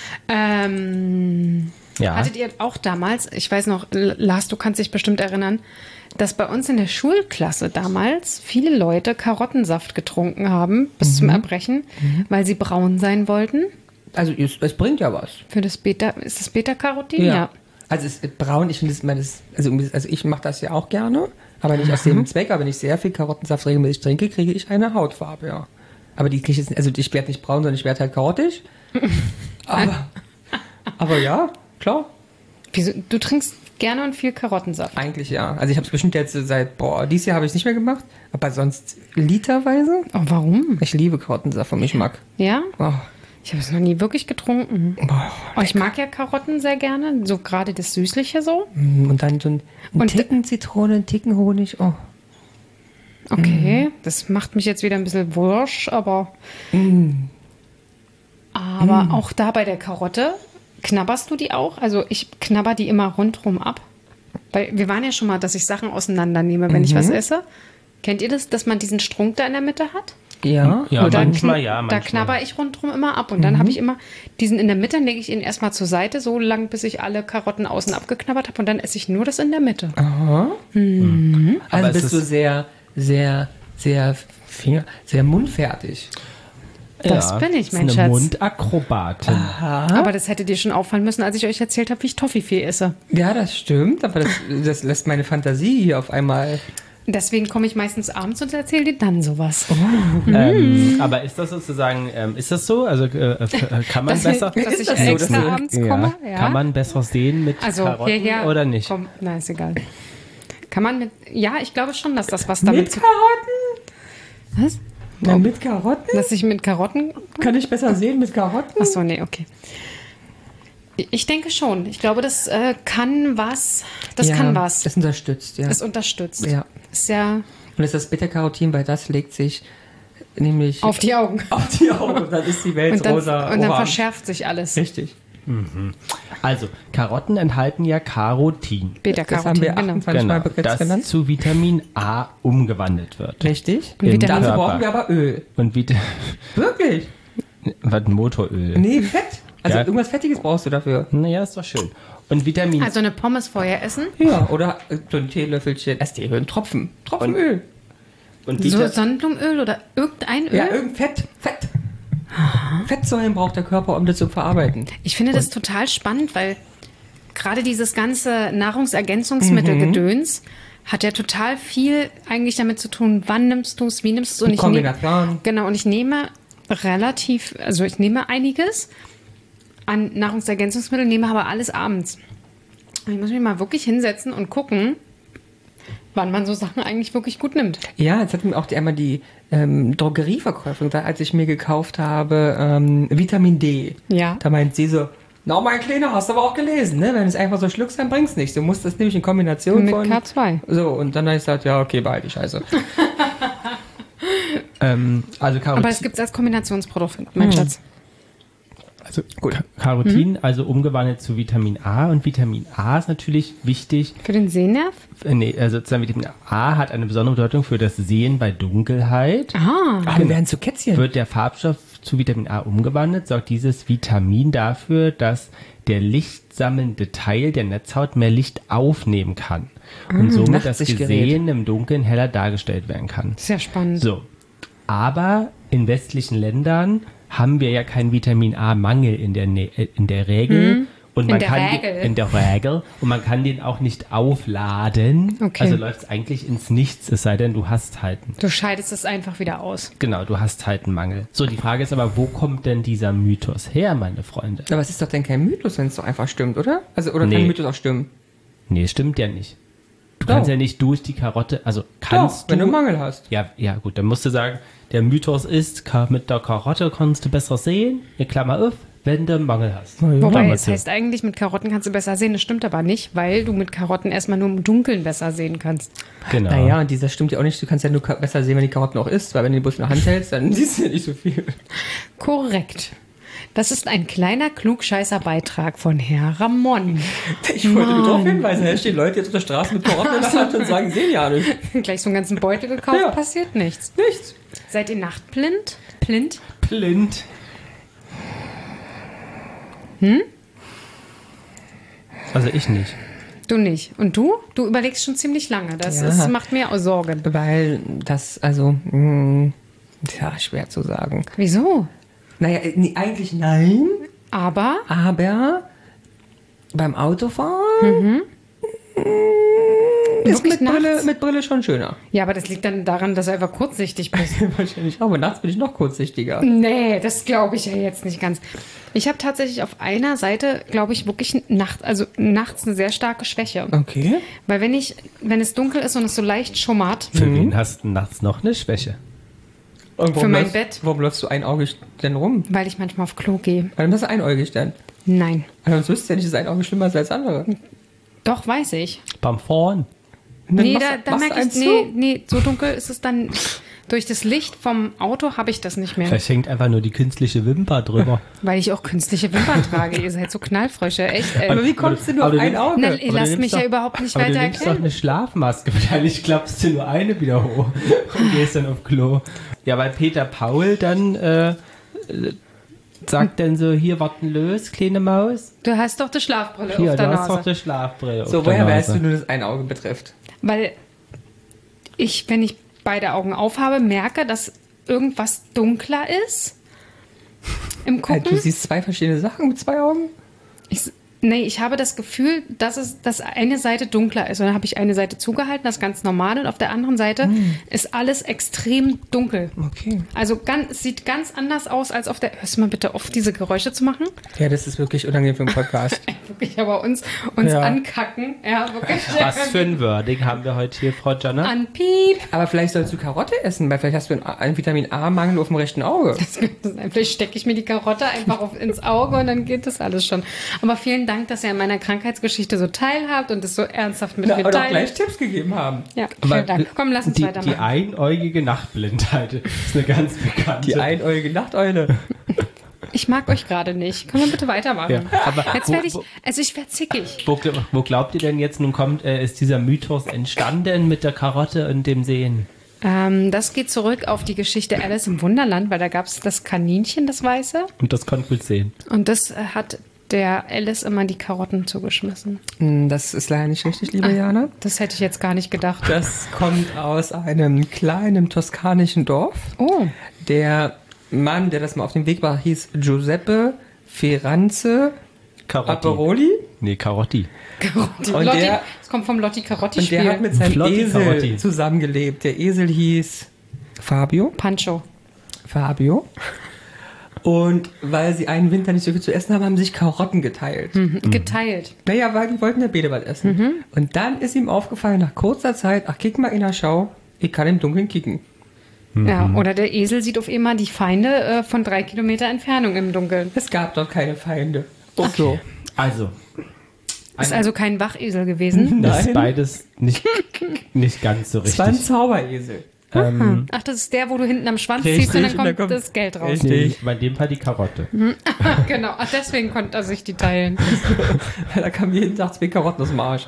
Speaker 1: Ähm,
Speaker 2: Ja.
Speaker 1: Hattet ihr auch damals, ich weiß noch, L- Lars, du kannst dich bestimmt erinnern, dass bei uns in der Schulklasse damals viele Leute Karottensaft getrunken haben, bis zum Erbrechen, weil sie braun sein wollten.
Speaker 3: Also, es, es bringt ja was.
Speaker 1: Für das Beta, ist das Beta-Carotin? Ja.
Speaker 3: Also, es ist braun, ich finde es, meine, das- also, also ich mache das ja auch gerne, aber nicht aus dem Zweck. Aber wenn ich sehr viel Karottensaft regelmäßig trinke, kriege ich eine Hautfarbe, ja. Aber die kriege ich jetzt, also ich werde nicht braun, sondern ich werde halt karottig. aber, aber ja, klar.
Speaker 1: Wieso? Du trinkst gerne und viel Karottensaft.
Speaker 3: Eigentlich ja. Also ich habe es bestimmt jetzt seit, boah, dieses Jahr habe ich es nicht mehr gemacht, aber sonst literweise.
Speaker 1: Oh, warum?
Speaker 3: Ich liebe Karottensaft vom Geschmack.
Speaker 1: Ja?
Speaker 3: Oh,
Speaker 1: Ich habe es noch nie wirklich getrunken.
Speaker 3: boah.
Speaker 1: Oh, ich mag ja Karotten sehr gerne, so gerade das Süßliche so.
Speaker 3: Und dann so ein, ein
Speaker 1: Und-
Speaker 3: Ticken Zitrone, ein Ticken Honig. Oh.
Speaker 1: Okay, das macht mich jetzt wieder ein bisschen wursch, aber. Aber auch da bei der Karotte, knabberst du die auch? Also ich knabber die immer rundherum ab. Weil wir waren ja schon mal, dass ich Sachen auseinandernehme, wenn ich was esse. Kennt ihr das, dass man diesen Strunk da in der Mitte hat?
Speaker 3: Ja.
Speaker 2: Ja,
Speaker 1: Und dann
Speaker 2: manchmal
Speaker 1: kn-
Speaker 2: ja,
Speaker 1: Da
Speaker 2: manchmal.
Speaker 1: knabber ich rundherum immer ab. Und dann habe ich immer diesen in der Mitte, dann lege ich ihn erstmal zur Seite, so lang, bis ich alle Karotten außen abgeknabbert habe. Und dann esse ich nur das in der Mitte.
Speaker 3: Also
Speaker 2: Aber es
Speaker 3: bist
Speaker 2: ist-
Speaker 3: du sehr, sehr, sehr, Finger, sehr mundfertig.
Speaker 1: Das bin ich, mein
Speaker 2: ist
Speaker 1: Schatz.
Speaker 2: eine Mundakrobatin.
Speaker 1: Aber das hätte dir schon auffallen müssen, als ich euch erzählt habe, wie ich Toffifee esse.
Speaker 3: Ja, das stimmt, aber das, das lässt meine Fantasie hier auf einmal.
Speaker 1: Deswegen komme ich meistens abends und erzähle dir dann sowas.
Speaker 2: Ähm, aber ist das sozusagen, ähm, ist das so? Also äh, äh, kann man
Speaker 1: Dass,
Speaker 2: besser,
Speaker 1: dass
Speaker 3: Ist
Speaker 1: ich
Speaker 3: das so,
Speaker 1: extra
Speaker 3: dass du-
Speaker 1: abends komme. Ja.
Speaker 2: kann man besser sehen mit
Speaker 1: also
Speaker 2: Karotten
Speaker 1: hierher,
Speaker 2: oder nicht?
Speaker 1: Komm, na, ist egal. Kann man mit, ja, ich glaube schon, dass das was damit
Speaker 3: Mit
Speaker 1: zu
Speaker 3: Karotten?
Speaker 1: Was?
Speaker 3: Na, mit Karotten?
Speaker 1: Dass ich mit Karotten.
Speaker 3: Kann ich besser sehen mit Karotten?
Speaker 1: Achso, nee, okay. Ich denke schon. Ich glaube, das äh, kann was. Das
Speaker 3: Ja,
Speaker 1: kann was.
Speaker 3: Das unterstützt, ja.
Speaker 1: Es unterstützt.
Speaker 3: Ja.
Speaker 1: Ist ja
Speaker 3: Und das ist das Beta-Carotin, weil das legt sich nämlich
Speaker 1: auf die Augen.
Speaker 3: auf die Augen und dann ist die Welt
Speaker 1: Und dann,
Speaker 3: rosa.
Speaker 1: und dann
Speaker 3: orange.
Speaker 1: verschärft sich alles.
Speaker 3: Richtig.
Speaker 2: Also, Karotten enthalten ja Carotin.
Speaker 3: Das haben wir
Speaker 1: Beta-Carotin, genau.
Speaker 3: achtundzwanzig Mal bereits
Speaker 2: das
Speaker 3: genannt.
Speaker 2: zu Vitamin A umgewandelt wird.
Speaker 3: Richtig.
Speaker 1: Und Vitamin-
Speaker 3: Dafür
Speaker 2: Körper.
Speaker 3: brauchen wir aber Öl.
Speaker 2: Und Vita
Speaker 3: Wirklich?
Speaker 2: was, Motoröl.
Speaker 3: Nee, Fett. Also
Speaker 2: Ja.
Speaker 3: irgendwas Fettiges brauchst du dafür.
Speaker 2: Naja, ist doch schön. Und Vitamin
Speaker 1: Also eine Pommes vorher essen.
Speaker 3: Ja, oder so ein Teelöffelchen, erst Tee, ein Tropfen. Tropfen
Speaker 2: Und-
Speaker 3: Öl.
Speaker 2: und
Speaker 1: So
Speaker 2: Vita
Speaker 1: Sonnenblumenöl oder irgendein Öl.
Speaker 3: Ja, irgend Fett. Fett. Fettsäuren braucht der Körper, um das zu verarbeiten.
Speaker 1: Ich finde das total spannend, weil gerade dieses ganze Nahrungsergänzungsmittelgedöns hat ja total viel eigentlich damit zu tun, wann nimmst du es, wie nimmst du es. Und ich nehm-
Speaker 3: Kombination.
Speaker 1: Genau, und ich nehme relativ, also ich nehme einiges an Nahrungsergänzungsmitteln, nehme aber alles abends. Und ich muss mich mal wirklich hinsetzen und gucken, wann man so Sachen eigentlich wirklich gut nimmt.
Speaker 3: Ja, jetzt hat mir auch die, einmal die ähm, Drogerieverkäuferin gesagt, als ich mir gekauft habe, ähm, Vitamin D.
Speaker 1: Ja.
Speaker 3: Da meint sie so, na mein Kleiner, hast du aber auch gelesen, ne? Wenn du es einfach so schluckst, dann bringt's nichts. Du musst das nämlich in Kombination
Speaker 1: Mit
Speaker 3: von...
Speaker 1: K zwei.
Speaker 3: So, und dann habe ich gesagt, ja, okay, behalte die Scheiße.
Speaker 2: ähm, also Karotin,
Speaker 1: Aber es gibt es als Kombinationsprodukt, mein Schatz.
Speaker 2: also Ka- Carotin, also umgewandelt zu Vitamin A. Und Vitamin A ist natürlich wichtig.
Speaker 1: Für den Sehnerv?
Speaker 2: Äh, nee, also sozusagen Vitamin A hat eine besondere Bedeutung für das Sehen bei Dunkelheit.
Speaker 1: Ah.
Speaker 3: Ah, wir werden zu Kätzchen.
Speaker 2: Wird der Farbstoff zu Vitamin A umgewandelt, sorgt dieses Vitamin dafür, dass der lichtsammelnde Teil der Netzhaut mehr Licht aufnehmen kann und somit das
Speaker 3: Nachtsichtgerät.
Speaker 2: Gesehen im Dunkeln heller dargestellt werden kann.
Speaker 1: Sehr spannend.
Speaker 2: So, aber in westlichen Ländern haben wir ja keinen Vitamin A-Mangel in der, Nä- äh, in der Regel. Und
Speaker 1: In
Speaker 2: man
Speaker 1: der
Speaker 2: kann
Speaker 1: Regel.
Speaker 2: Den, in der Regel. Und man kann den auch nicht aufladen.
Speaker 1: Okay.
Speaker 2: Also läuft es eigentlich ins Nichts, es sei denn, du hast halt einen.
Speaker 1: Du scheidest es einfach wieder aus.
Speaker 2: Genau, du hast halt einen Mangel. So, die Frage ist aber, wo kommt denn dieser Mythos her, meine Freunde?
Speaker 3: Aber es ist doch denn kein Mythos, wenn es doch einfach stimmt, oder? Also, oder
Speaker 2: Nee.
Speaker 3: kann ein Mythos auch stimmen?
Speaker 2: Nee, stimmt ja nicht. Du
Speaker 3: Doch.
Speaker 2: kannst ja nicht durch die Karotte, also kannst
Speaker 3: Doch, wenn
Speaker 2: du...
Speaker 3: du Mangel hast.
Speaker 2: Ja, ja, gut, dann musst du sagen, der Mythos ist, ka- mit der Karotte kannst du besser sehen, in Klammer auf, wenn du Mangel hast.
Speaker 1: Wobei,
Speaker 2: Klammer
Speaker 1: es
Speaker 2: zu.
Speaker 1: heißt eigentlich, mit Karotten kannst du besser sehen. Das stimmt aber nicht, weil du mit Karotten erstmal nur im Dunkeln besser sehen kannst.
Speaker 2: Genau.
Speaker 3: Naja, und dieser stimmt ja auch nicht. Du kannst ja nur ka- besser sehen, wenn die Karotten auch isst, weil wenn du die bloß in der Hand hältst, dann siehst du ja nicht so viel.
Speaker 1: Korrekt. Das ist ein kleiner Klugscheißer-Beitrag von Herr Ramon.
Speaker 3: Ich wollte nur darauf hinweisen, da stehen Leute jetzt auf der Straße mit Karotten in der Hand und sagen, sehen ja nicht.
Speaker 1: Gleich so einen ganzen Beutel gekauft,
Speaker 3: Ja.
Speaker 1: passiert nichts.
Speaker 3: Nichts.
Speaker 1: Seid ihr nachtblind? Blind?
Speaker 2: Blind. Also ich nicht.
Speaker 1: Du nicht. Und du? Du überlegst schon ziemlich lange. Das
Speaker 3: Ja.
Speaker 1: ist, macht mir auch Sorgen.
Speaker 3: Weil das, also, mh, ja, schwer zu sagen.
Speaker 1: Wieso?
Speaker 3: Naja, äh, nee, eigentlich nein,
Speaker 1: Aber
Speaker 3: aber beim Autofahren mh, ist
Speaker 1: Wirklich
Speaker 3: mit Brille,
Speaker 1: nachts?
Speaker 3: mit Brille schon schöner.
Speaker 1: ja, aber das liegt dann daran, dass du einfach kurzsichtig bist.
Speaker 3: Wahrscheinlich auch, aber nachts bin ich noch kurzsichtiger.
Speaker 1: Nee, das glaube ich ja jetzt nicht ganz. Ich habe tatsächlich auf einer Seite, glaube ich, wirklich Nacht, also nachts eine sehr starke Schwäche.
Speaker 3: Okay.
Speaker 1: Weil wenn ich, wenn es dunkel ist und es so leicht schummert,
Speaker 2: Für wen hast du nachts noch eine Schwäche?
Speaker 3: Und warum
Speaker 1: Für mein
Speaker 3: läufst-
Speaker 1: Bett.
Speaker 3: Warum läufst du einäugig denn rum?
Speaker 1: weil ich manchmal auf Klo gehe.
Speaker 3: Warum bist du einäugig denn?
Speaker 1: Nein.
Speaker 3: Also sonst wüsstest du ja nicht, dass ein Auge schlimmer ist als andere.
Speaker 1: Doch, weiß ich.
Speaker 2: Beim Fahren.
Speaker 3: Und dann
Speaker 1: Nee,
Speaker 3: machst
Speaker 1: da,
Speaker 3: du-
Speaker 1: da
Speaker 3: machst du
Speaker 1: merke ich,
Speaker 3: eins
Speaker 1: nee,
Speaker 3: zu?
Speaker 1: nee, so dunkel ist es dann. Durch das Licht vom Auto habe ich das nicht mehr.
Speaker 2: Vielleicht hängt einfach nur die künstliche Wimper drüber.
Speaker 1: Weil ich auch künstliche Wimpern trage. Ihr seid so Knallfrösche. Echt, ey.
Speaker 3: Aber wie kommst du nur
Speaker 2: Aber
Speaker 3: auf
Speaker 2: du
Speaker 3: ein
Speaker 2: nimmst-
Speaker 3: Auge?
Speaker 1: Na,
Speaker 2: Aber
Speaker 1: ihr
Speaker 2: du
Speaker 1: lasst
Speaker 2: nimmst
Speaker 1: mich
Speaker 2: doch-
Speaker 1: ja überhaupt nicht
Speaker 2: aber
Speaker 1: weiter
Speaker 2: du nimmst doch
Speaker 1: erklären.
Speaker 2: eine Schlafmaske. Wahrscheinlich klappst du nur eine wieder hoch und gehst dann auf Klo. Ja, weil Peter Paul dann äh, äh, sagt dann so, hier, warten los, kleine Maus.
Speaker 1: Du hast doch die Schlafbrille
Speaker 2: Hier,
Speaker 1: auf
Speaker 2: du
Speaker 1: der
Speaker 2: hast doch
Speaker 1: Nase.
Speaker 2: die Schlafbrille
Speaker 3: So,
Speaker 2: auf der
Speaker 3: woher weißt du
Speaker 2: Nase.
Speaker 3: nur, dass ein Auge betrifft?
Speaker 1: Weil ich, wenn ich beide Augen aufhabe, merke, dass irgendwas dunkler ist im
Speaker 3: Halt,
Speaker 1: Gucken.
Speaker 3: du siehst zwei verschiedene Sachen mit zwei Augen?
Speaker 1: Ich, nee, ich habe das Gefühl, dass, es, dass eine Seite dunkler ist. Und dann habe ich eine Seite zugehalten, das ist ganz normal. Und auf der anderen Seite
Speaker 3: Hm.
Speaker 1: ist alles extrem dunkel.
Speaker 3: Okay.
Speaker 1: Also ganz, es sieht ganz anders aus als auf der... Hörst du mal bitte auf, diese Geräusche zu machen?
Speaker 3: Ja, das ist wirklich unangenehm für einen Podcast.
Speaker 1: Wirklich, aber uns, uns
Speaker 3: Ja.
Speaker 1: ankacken. Ja, wirklich.
Speaker 2: Was für ein Wording haben wir heute hier, Frau Janna?
Speaker 1: An Piep.
Speaker 3: Aber vielleicht sollst du Karotte essen, weil vielleicht hast du einen, einen Vitamin A-Mangel auf dem rechten Auge.
Speaker 1: Vielleicht stecke ich mir die Karotte einfach auf, ins Auge und dann geht das alles schon. Aber vielen Dank, dass ihr an meiner Krankheitsgeschichte so teilhabt und es so ernsthaft mit
Speaker 3: Na,
Speaker 1: mir
Speaker 3: und auch
Speaker 1: teilt.
Speaker 3: gleich Tipps gegeben haben.
Speaker 1: Ja,
Speaker 2: Aber
Speaker 1: vielen Dank. Komm, lass uns
Speaker 2: die,
Speaker 1: weitermachen.
Speaker 2: die einäugige Nachtblindheit ist eine ganz bekannte.
Speaker 3: Die einäugige Nachteule.
Speaker 1: Ich mag euch gerade nicht. Können wir bitte weitermachen?
Speaker 2: Ja, aber
Speaker 1: Jetzt
Speaker 2: wo-
Speaker 1: werde ich,
Speaker 2: wo-
Speaker 1: also ich werde zickig.
Speaker 2: Wo, wo glaubt ihr denn jetzt nun kommt, äh, ist dieser Mythos entstanden mit der Karotte und dem Sehen?
Speaker 1: Ähm, das geht zurück auf die Geschichte Alice im Wunderland, weil da gab es das Kaninchen, das Weiße.
Speaker 2: Und das konnte gut sehen.
Speaker 1: Und das äh, hat der Alice immer die Karotten zugeschmissen.
Speaker 3: Hm, Das ist leider nicht richtig, liebe Jana.
Speaker 1: Das hätte ich jetzt gar nicht gedacht.
Speaker 3: Das kommt aus einem kleinen toskanischen Dorf.
Speaker 1: Oh,
Speaker 3: Der Mann, der das mal auf den Weg war, hieß Giuseppe Ferranze
Speaker 2: Karotti.
Speaker 3: Aperoli.
Speaker 2: Nee, Karotti.
Speaker 1: Karotti.
Speaker 3: Und
Speaker 1: Lotti,
Speaker 3: der-
Speaker 1: das kommt vom
Speaker 3: Und
Speaker 1: Lotti-Karotti-Spiel.
Speaker 3: der hat mit seinem
Speaker 2: Flotti
Speaker 3: Esel
Speaker 2: Karotti.
Speaker 3: zusammengelebt. Der Esel hieß Fabio.
Speaker 1: Pancho.
Speaker 3: Fabio. Und weil sie einen Winter nicht so viel zu essen haben, haben sie sich Karotten geteilt.
Speaker 1: Mhm. Geteilt.
Speaker 3: Naja, weil die wollten ja beide was essen.
Speaker 1: Mhm.
Speaker 3: Und dann ist ihm aufgefallen, nach kurzer Zeit, ach, kick mal in der Schau, ich kann im Dunkeln kicken.
Speaker 1: Ja, oder der Esel sieht auf einmal die Feinde äh, von drei Kilometer Entfernung im Dunkeln.
Speaker 3: Es gab dort keine Feinde.
Speaker 2: Okay.
Speaker 3: So.
Speaker 2: Also,
Speaker 1: Ist also kein Wachesel gewesen.
Speaker 2: das ist
Speaker 3: Nein.
Speaker 2: beides nicht, nicht ganz so
Speaker 3: Es war ein
Speaker 2: richtig.
Speaker 3: Zauberesel.
Speaker 2: Ähm,
Speaker 1: Ach, das ist der, wo du hinten am Schwanz
Speaker 3: Richtig,
Speaker 1: ziehst und dann
Speaker 3: und
Speaker 1: kommt,
Speaker 3: dann kommt-
Speaker 1: das Geld raus.
Speaker 3: Richtig.
Speaker 2: nee, bei dem Fall die Karotte.
Speaker 1: Genau, ach, deswegen konnte er sich die teilen.
Speaker 3: Da kamen jeden Tag zwei Karotten aus dem Arsch.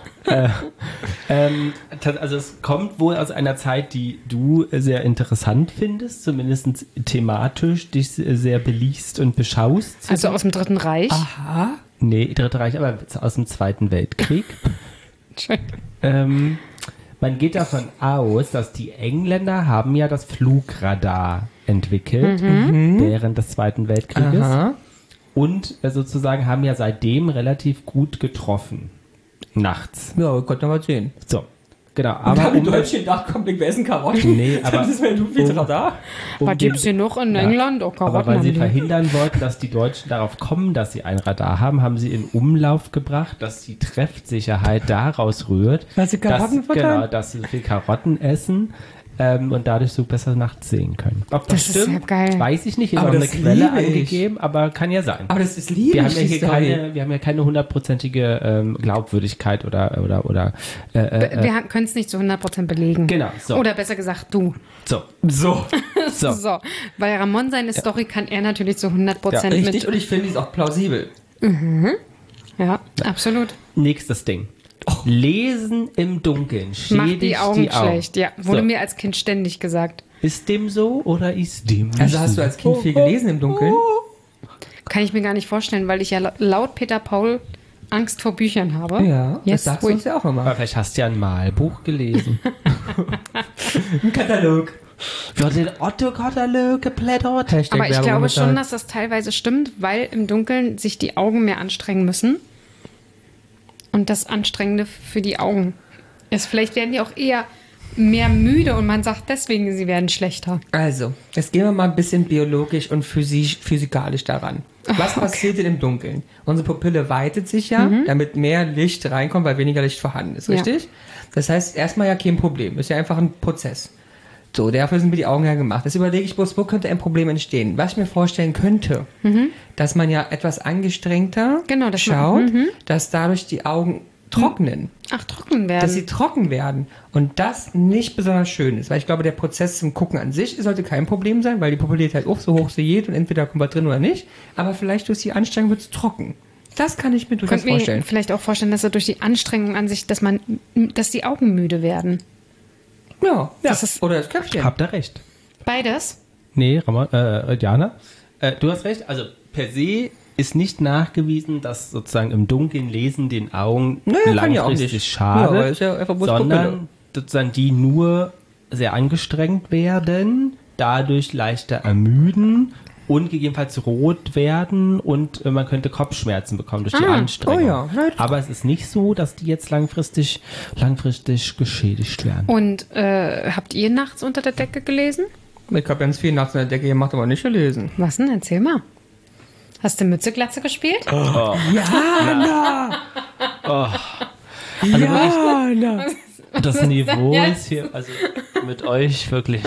Speaker 2: Ähm, ta- also es kommt wohl aus einer Zeit, die du sehr interessant findest, zumindest thematisch dich sehr beliest und beschaust.
Speaker 1: Also aus dem Dritten Reich.
Speaker 3: Aha.
Speaker 2: Nee, Dritte Reich, aber aus dem Zweiten Weltkrieg.
Speaker 1: Schön.
Speaker 2: ähm, man geht davon aus, dass die Engländer haben ja das Flugradar entwickelt während des Zweiten Weltkrieges
Speaker 3: Aha.
Speaker 2: und äh, sozusagen haben ja seitdem relativ gut getroffen. Nachts.
Speaker 3: Ja, Gott, noch mal sehen.
Speaker 2: So, genau.
Speaker 3: Aber
Speaker 2: Aber
Speaker 3: haben die
Speaker 2: um,
Speaker 3: Deutschen gedacht, komm, wir essen Karotten.
Speaker 2: Nee, aber-
Speaker 3: Das ist mir du viel
Speaker 2: um-
Speaker 3: Radar.
Speaker 2: um
Speaker 1: Was
Speaker 2: den-
Speaker 1: gibt's hier noch in
Speaker 2: Ja.
Speaker 1: England? Oh,
Speaker 2: Aber
Speaker 1: Karotten
Speaker 2: weil
Speaker 1: haben
Speaker 2: sie
Speaker 1: die.
Speaker 2: verhindern wollten, dass die Deutschen darauf kommen, dass sie ein Radar haben, haben sie in Umlauf gebracht, dass die Treffsicherheit daraus rührt,
Speaker 3: Weil sie Karotten
Speaker 2: dass,
Speaker 3: futtern?
Speaker 2: genau, dass sie so viel Karotten essen ähm, und dadurch so besser nachts sehen können. Ob das,
Speaker 1: Das ist
Speaker 2: stimmt,
Speaker 1: ja geil.
Speaker 2: weiß ich nicht. Ist
Speaker 3: Aber
Speaker 2: auch eine
Speaker 3: das
Speaker 2: Quelle
Speaker 3: liebe ich.
Speaker 2: angegeben, aber kann ja sein.
Speaker 3: Aber das ist lieb.
Speaker 2: Wir haben, ja hier keine, wir haben ja keine hundertprozentige ähm, Glaubwürdigkeit oder oder oder äh, äh,
Speaker 1: Wir können es nicht zu hundert Prozent belegen.
Speaker 2: Genau, so.
Speaker 1: Oder besser gesagt, du.
Speaker 2: so.
Speaker 3: So.
Speaker 2: So.
Speaker 1: So. Weil Ramon seine Story kann er natürlich zu hundert Prozent
Speaker 3: Richtig.
Speaker 1: mit.
Speaker 3: Und ich finde es auch plausibel.
Speaker 1: Ja, absolut.
Speaker 2: Nächstes Ding. Lesen im Dunkeln
Speaker 1: Macht
Speaker 2: schädigt
Speaker 1: die Augen schlecht. Ja, wurde
Speaker 2: So.
Speaker 1: mir als Kind ständig gesagt.
Speaker 2: Ist dem so oder ist dem nicht
Speaker 3: Also hast du als Kind viel gelesen im Dunkeln?
Speaker 1: Kann ich mir gar nicht vorstellen, weil ich ja la- laut Peter Paul Angst vor Büchern habe.
Speaker 3: Ja, das
Speaker 1: Jetzt,
Speaker 3: sagst
Speaker 1: wo
Speaker 3: du
Speaker 1: ich,
Speaker 3: uns ja auch
Speaker 2: Aber
Speaker 3: immer.
Speaker 2: vielleicht hast du ja ein Malbuch gelesen.
Speaker 3: Ein Katalog.
Speaker 2: Wird den Otto-Katalog geblättert?
Speaker 3: Hashtag
Speaker 1: aber ich
Speaker 3: Werbung
Speaker 1: glaube
Speaker 3: bezahlt.
Speaker 1: schon, dass das teilweise stimmt, weil im Dunkeln sich die Augen mehr anstrengen müssen. Und das Anstrengende für die Augen ist, vielleicht werden die auch eher mehr müde und man sagt deswegen, sie werden schlechter.
Speaker 3: Also, jetzt gehen wir mal ein bisschen biologisch und physisch, physikalisch daran. Was passiert denn im Dunkeln? Unsere Pupille weitet sich ja, damit mehr Licht reinkommt, weil weniger Licht vorhanden ist,
Speaker 1: Ja.
Speaker 3: richtig? Das heißt, erstmal ja kein Problem. Ist ja einfach ein Prozess. So, dafür sind mir die Augen ja gemacht. Jetzt überlege ich bloß, wo könnte ein Problem entstehen? Was ich mir vorstellen könnte, dass man ja etwas angestrengter
Speaker 1: Genau, das man-
Speaker 3: schaut, dass dadurch die Augen trocknen.
Speaker 1: Ach, trocken
Speaker 3: Dass sie
Speaker 1: werden.
Speaker 3: trocken werden und das nicht besonders schön ist, weil ich glaube, der Prozess zum Gucken an sich sollte kein Problem sein, weil die Pupille halt auch so hoch sie geht und entweder kommt was drin oder nicht, aber vielleicht durch die Anstrengung wird es trocken. Das kann ich mir durchaus
Speaker 1: Könnte mir
Speaker 3: vorstellen.
Speaker 1: vielleicht auch vorstellen, dass er durch die Anstrengung an sich, dass man, dass die Augen müde werden.
Speaker 3: Ja,
Speaker 1: Das ist-
Speaker 3: oder das Köpfchen.
Speaker 2: Habt ihr recht.
Speaker 1: Beides?
Speaker 2: Nee, Ramon, äh, Diana, äh, du hast recht. Also per se ist nicht nachgewiesen, dass sozusagen im Dunkeln Lesen den Augen
Speaker 3: Naja, kann ja auch
Speaker 2: langfristig
Speaker 3: nicht.
Speaker 2: schadet,
Speaker 3: Ja, aber ist ja einfach bloß Pupille.
Speaker 2: sondern sozusagen die nur sehr angestrengt werden, dadurch leichter ermüden und gegebenenfalls rot werden und äh, man könnte Kopfschmerzen bekommen durch die
Speaker 1: Ah,
Speaker 2: Anstrengung.
Speaker 3: oh ja, na,
Speaker 2: Aber es ist nicht so, dass die jetzt langfristig, langfristig geschädigt werden.
Speaker 1: Und äh, habt ihr nachts unter der Decke gelesen?
Speaker 3: Ich habe ganz viel nachts in der Decke gemacht, aber nicht gelesen.
Speaker 1: Was denn? Erzähl mal. Hast du Mütze-Glatze gespielt?
Speaker 3: Ja, na!
Speaker 2: Also
Speaker 3: Ja, na!
Speaker 2: Das Niveau
Speaker 1: jetzt?
Speaker 2: ist hier, also mit euch wirklich.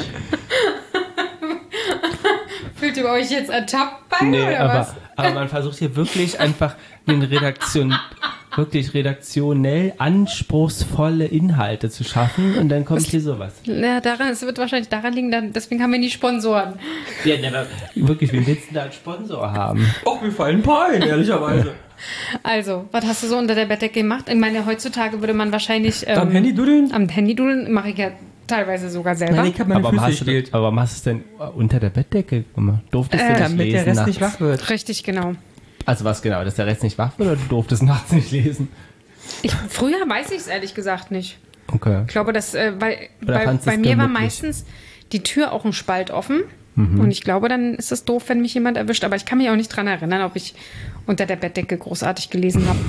Speaker 1: Fühlt ihr euch jetzt ertappt bei
Speaker 2: Nee,
Speaker 1: oder
Speaker 2: aber,
Speaker 1: was?
Speaker 2: aber man versucht hier wirklich einfach in Redaktion, wirklich redaktionell anspruchsvolle Inhalte zu schaffen und dann kommt hier sowas.
Speaker 1: Ja, daran, es wird wahrscheinlich daran liegen, dann, deswegen haben wir nie Sponsoren.
Speaker 2: Ja, ne, aber wirklich, wen willst du denn da als Sponsor haben?
Speaker 3: Och, mir fallen ein paar ein, ehrlicherweise.
Speaker 1: Also, was hast du so unter der Bettdecke gemacht? Ich meine, heutzutage würde man wahrscheinlich ähm,
Speaker 3: Am Handy dudeln?
Speaker 1: am Handy dudeln, mache ich ja teilweise sogar selber.
Speaker 3: Nein, ich habe meine
Speaker 2: Aber warum,
Speaker 3: Füße
Speaker 2: hast du,
Speaker 3: gespielt.
Speaker 2: das- aber warum hast du es denn unter der Bettdecke gemacht? Durftest du
Speaker 1: Äh,
Speaker 2: nicht
Speaker 3: Damit
Speaker 2: lesen
Speaker 3: der Rest
Speaker 2: nachts?
Speaker 3: nicht wach wird.
Speaker 1: Richtig, genau.
Speaker 2: Also was genau, dass der Rest nicht wach wird oder du durftest nachts nicht lesen?
Speaker 1: Ich, früher weiß ich es ehrlich gesagt nicht.
Speaker 2: Okay.
Speaker 1: Ich glaube, dass, äh, weil
Speaker 2: Oder
Speaker 1: bei,
Speaker 2: fandst du
Speaker 1: bei
Speaker 2: es
Speaker 1: mir war
Speaker 2: gemütlich?
Speaker 1: meistens die Tür auch ein Spalt offen.
Speaker 2: Mhm.
Speaker 1: Und ich glaube, dann ist es doof, wenn mich jemand erwischt. Aber ich kann mich auch nicht dran erinnern, ob ich unter der Bettdecke großartig gelesen habe.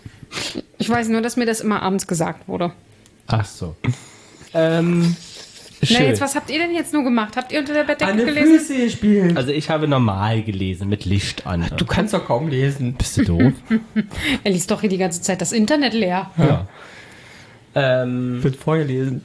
Speaker 1: Ich weiß nur, dass mir das immer abends gesagt wurde.
Speaker 2: Ach so. ähm,
Speaker 1: Na,
Speaker 2: Schön.
Speaker 1: jetzt, was habt ihr denn jetzt nur gemacht? Habt ihr unter der Bettdecke
Speaker 3: An der
Speaker 1: gelesen?
Speaker 3: Füße gespielt.
Speaker 2: Also ich habe normal gelesen, mit Licht an.
Speaker 3: Du kannst doch kaum lesen.
Speaker 2: Bist du doof?
Speaker 1: Er liest doch hier die ganze Zeit das Internet leer.
Speaker 2: Ja. Ähm,
Speaker 3: Wird vorgelesen.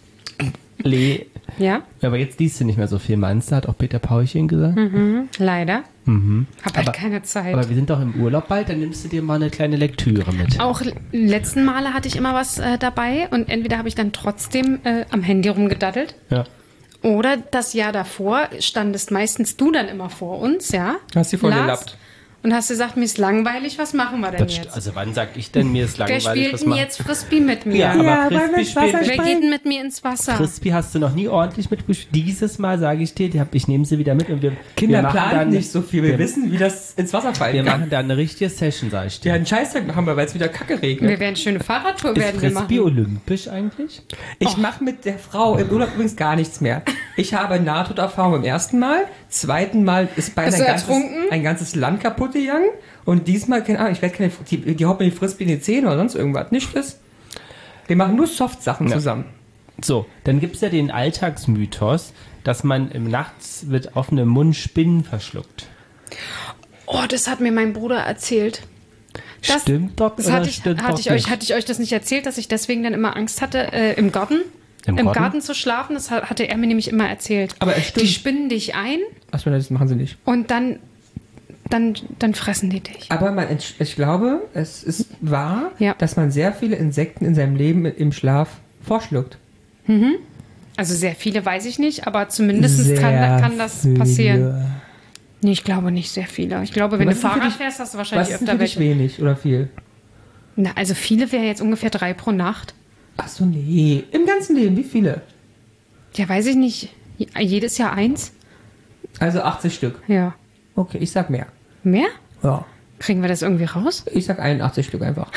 Speaker 2: Le
Speaker 1: Ja,
Speaker 2: aber jetzt liest du nicht mehr so viel, meinst du? Hat auch Peter Paulchen gesagt.
Speaker 1: leider.
Speaker 2: Mhm.
Speaker 1: Hab halt
Speaker 2: Aber-
Speaker 1: keine Zeit.
Speaker 2: Aber wir sind doch im Urlaub bald, dann nimmst du dir mal eine kleine Lektüre mit.
Speaker 1: Auch l- letzten Male hatte ich immer was äh, dabei und entweder habe ich dann trotzdem äh, am Handy rumgedattelt
Speaker 2: Ja.
Speaker 1: oder das Jahr davor standest meistens du dann immer vor uns, ja?
Speaker 3: Hast die voll
Speaker 1: Lars,
Speaker 3: gelappt.
Speaker 1: und hast gesagt, mir ist langweilig, was machen wir denn
Speaker 2: Das,
Speaker 1: jetzt?
Speaker 2: also wann sag ich denn, mir ist
Speaker 1: Wer
Speaker 2: langweilig,
Speaker 1: spielt
Speaker 2: was
Speaker 1: denn
Speaker 2: machen?
Speaker 1: jetzt Frisbee mit mir?
Speaker 2: Ja, aber
Speaker 3: Ja, weil wir
Speaker 2: Frisbee
Speaker 3: ins Wasser
Speaker 2: spielen.
Speaker 1: Wer geht denn mit mir ins Wasser?
Speaker 2: Frisbee hast du noch nie ordentlich mitgespielt. Dieses Mal sage ich dir, die hab, ich nehme sie wieder mit und wir,
Speaker 3: Kinder
Speaker 2: wir machen
Speaker 3: planen
Speaker 2: dann,
Speaker 3: nicht so viel. Wir,
Speaker 2: wir,
Speaker 3: wissen, wie das ins Wasser fallen
Speaker 2: wir
Speaker 3: kann.
Speaker 2: machen da eine richtige Session, sag ich
Speaker 3: Die
Speaker 2: dir.
Speaker 3: einen Scheißtag machen wir, weil es wieder Kacke regnet.
Speaker 1: Wir werden eine schöne Fahrradtour
Speaker 2: Ist
Speaker 1: werden wir
Speaker 2: Frisbee
Speaker 1: machen.
Speaker 2: olympisch eigentlich?
Speaker 3: Ich mache mit der Frau im Urlaub übrigens gar nichts mehr. Ich habe Nahtoderfahrung beim ersten Mal. Zweiten Mal ist beinahe
Speaker 1: Bist
Speaker 3: ein
Speaker 1: du
Speaker 3: ganzes,
Speaker 1: ertrunken?
Speaker 3: ein ganzes Land kaputt gegangen. Und diesmal, keine Ahnung, ich werde keine, die, die haut mir die Frisbee in die Zähne oder sonst irgendwas. Nicht das. Wir machen nur Soft-Sachen
Speaker 2: Ja.
Speaker 3: zusammen.
Speaker 2: So, dann gibt es ja den Alltagsmythos, dass man im Nachts mit offenem Mund Spinnen verschluckt.
Speaker 1: Oh, das hat mir mein Bruder erzählt. Das,
Speaker 2: Stimmt doch
Speaker 1: Das
Speaker 2: oder
Speaker 1: hatte ich,
Speaker 2: stimmt
Speaker 1: hatte
Speaker 2: doch
Speaker 1: ich euch,
Speaker 2: nicht?
Speaker 1: hatte ich euch das nicht erzählt, dass ich deswegen dann immer Angst hatte, äh, im Garten,
Speaker 2: Im
Speaker 1: im,
Speaker 2: Garten?
Speaker 1: Garten? zu schlafen. Das hat- hatte er mir nämlich immer erzählt.
Speaker 3: Aber es stimmt.
Speaker 1: Die spinnen dich ein
Speaker 3: Achso, das machen sie nicht.
Speaker 1: und dann, dann, dann fressen die dich.
Speaker 3: Aber man, entsch- ich glaube, es ist wahr,
Speaker 1: Ja.
Speaker 3: dass man sehr viele Insekten in seinem Leben im Schlaf vorschluckt.
Speaker 1: Also sehr viele weiß ich nicht, aber zumindest kann, kann das passieren. Nee, ich glaube nicht sehr viele. Ich glaube, wenn
Speaker 3: Was
Speaker 1: du
Speaker 3: ist denn für
Speaker 1: Fahrrad
Speaker 3: dich-
Speaker 1: fährst, hast du
Speaker 3: Was
Speaker 1: wahrscheinlich
Speaker 3: ist denn
Speaker 1: öfter
Speaker 3: für dich
Speaker 1: welche.
Speaker 3: wenig oder viel?
Speaker 1: Na, also viele wäre jetzt ungefähr drei pro Nacht.
Speaker 3: Achso, nee. Im ganzen Leben, wie viele?
Speaker 1: Ja, weiß ich nicht. Jedes Jahr eins?
Speaker 3: Also achtzig Stück.
Speaker 1: Ja.
Speaker 3: Okay, ich sag mehr.
Speaker 1: Mehr?
Speaker 3: Ja.
Speaker 1: Kriegen wir das irgendwie raus?
Speaker 3: Ich sag einundachtzig Stück einfach.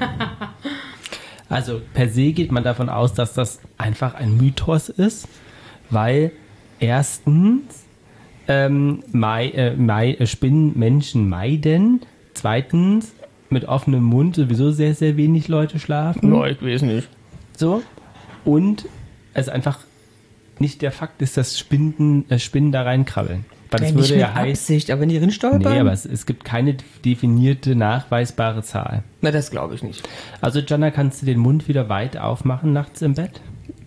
Speaker 2: Also per se geht man davon aus, dass das einfach ein Mythos ist, weil erstens ähm, Mai, äh, Mai, äh, Spinnen Menschen meiden, zweitens mit offenem Mund sowieso sehr, sehr wenig Leute schlafen.
Speaker 3: ich weiß nicht.
Speaker 2: So. Und es einfach nicht der Fakt ist, dass Spinnen, äh, Spinnen da reinkrabbeln. Weil das
Speaker 3: Ja, nicht
Speaker 2: würde
Speaker 3: mit
Speaker 2: ja heißen.
Speaker 3: Absicht, aber wenn die rinstolpern?
Speaker 2: Nee, aber es, es gibt keine definierte, nachweisbare Zahl.
Speaker 3: Na, das glaube ich nicht.
Speaker 2: Also, Jana, kannst du den Mund wieder weit aufmachen nachts im Bett?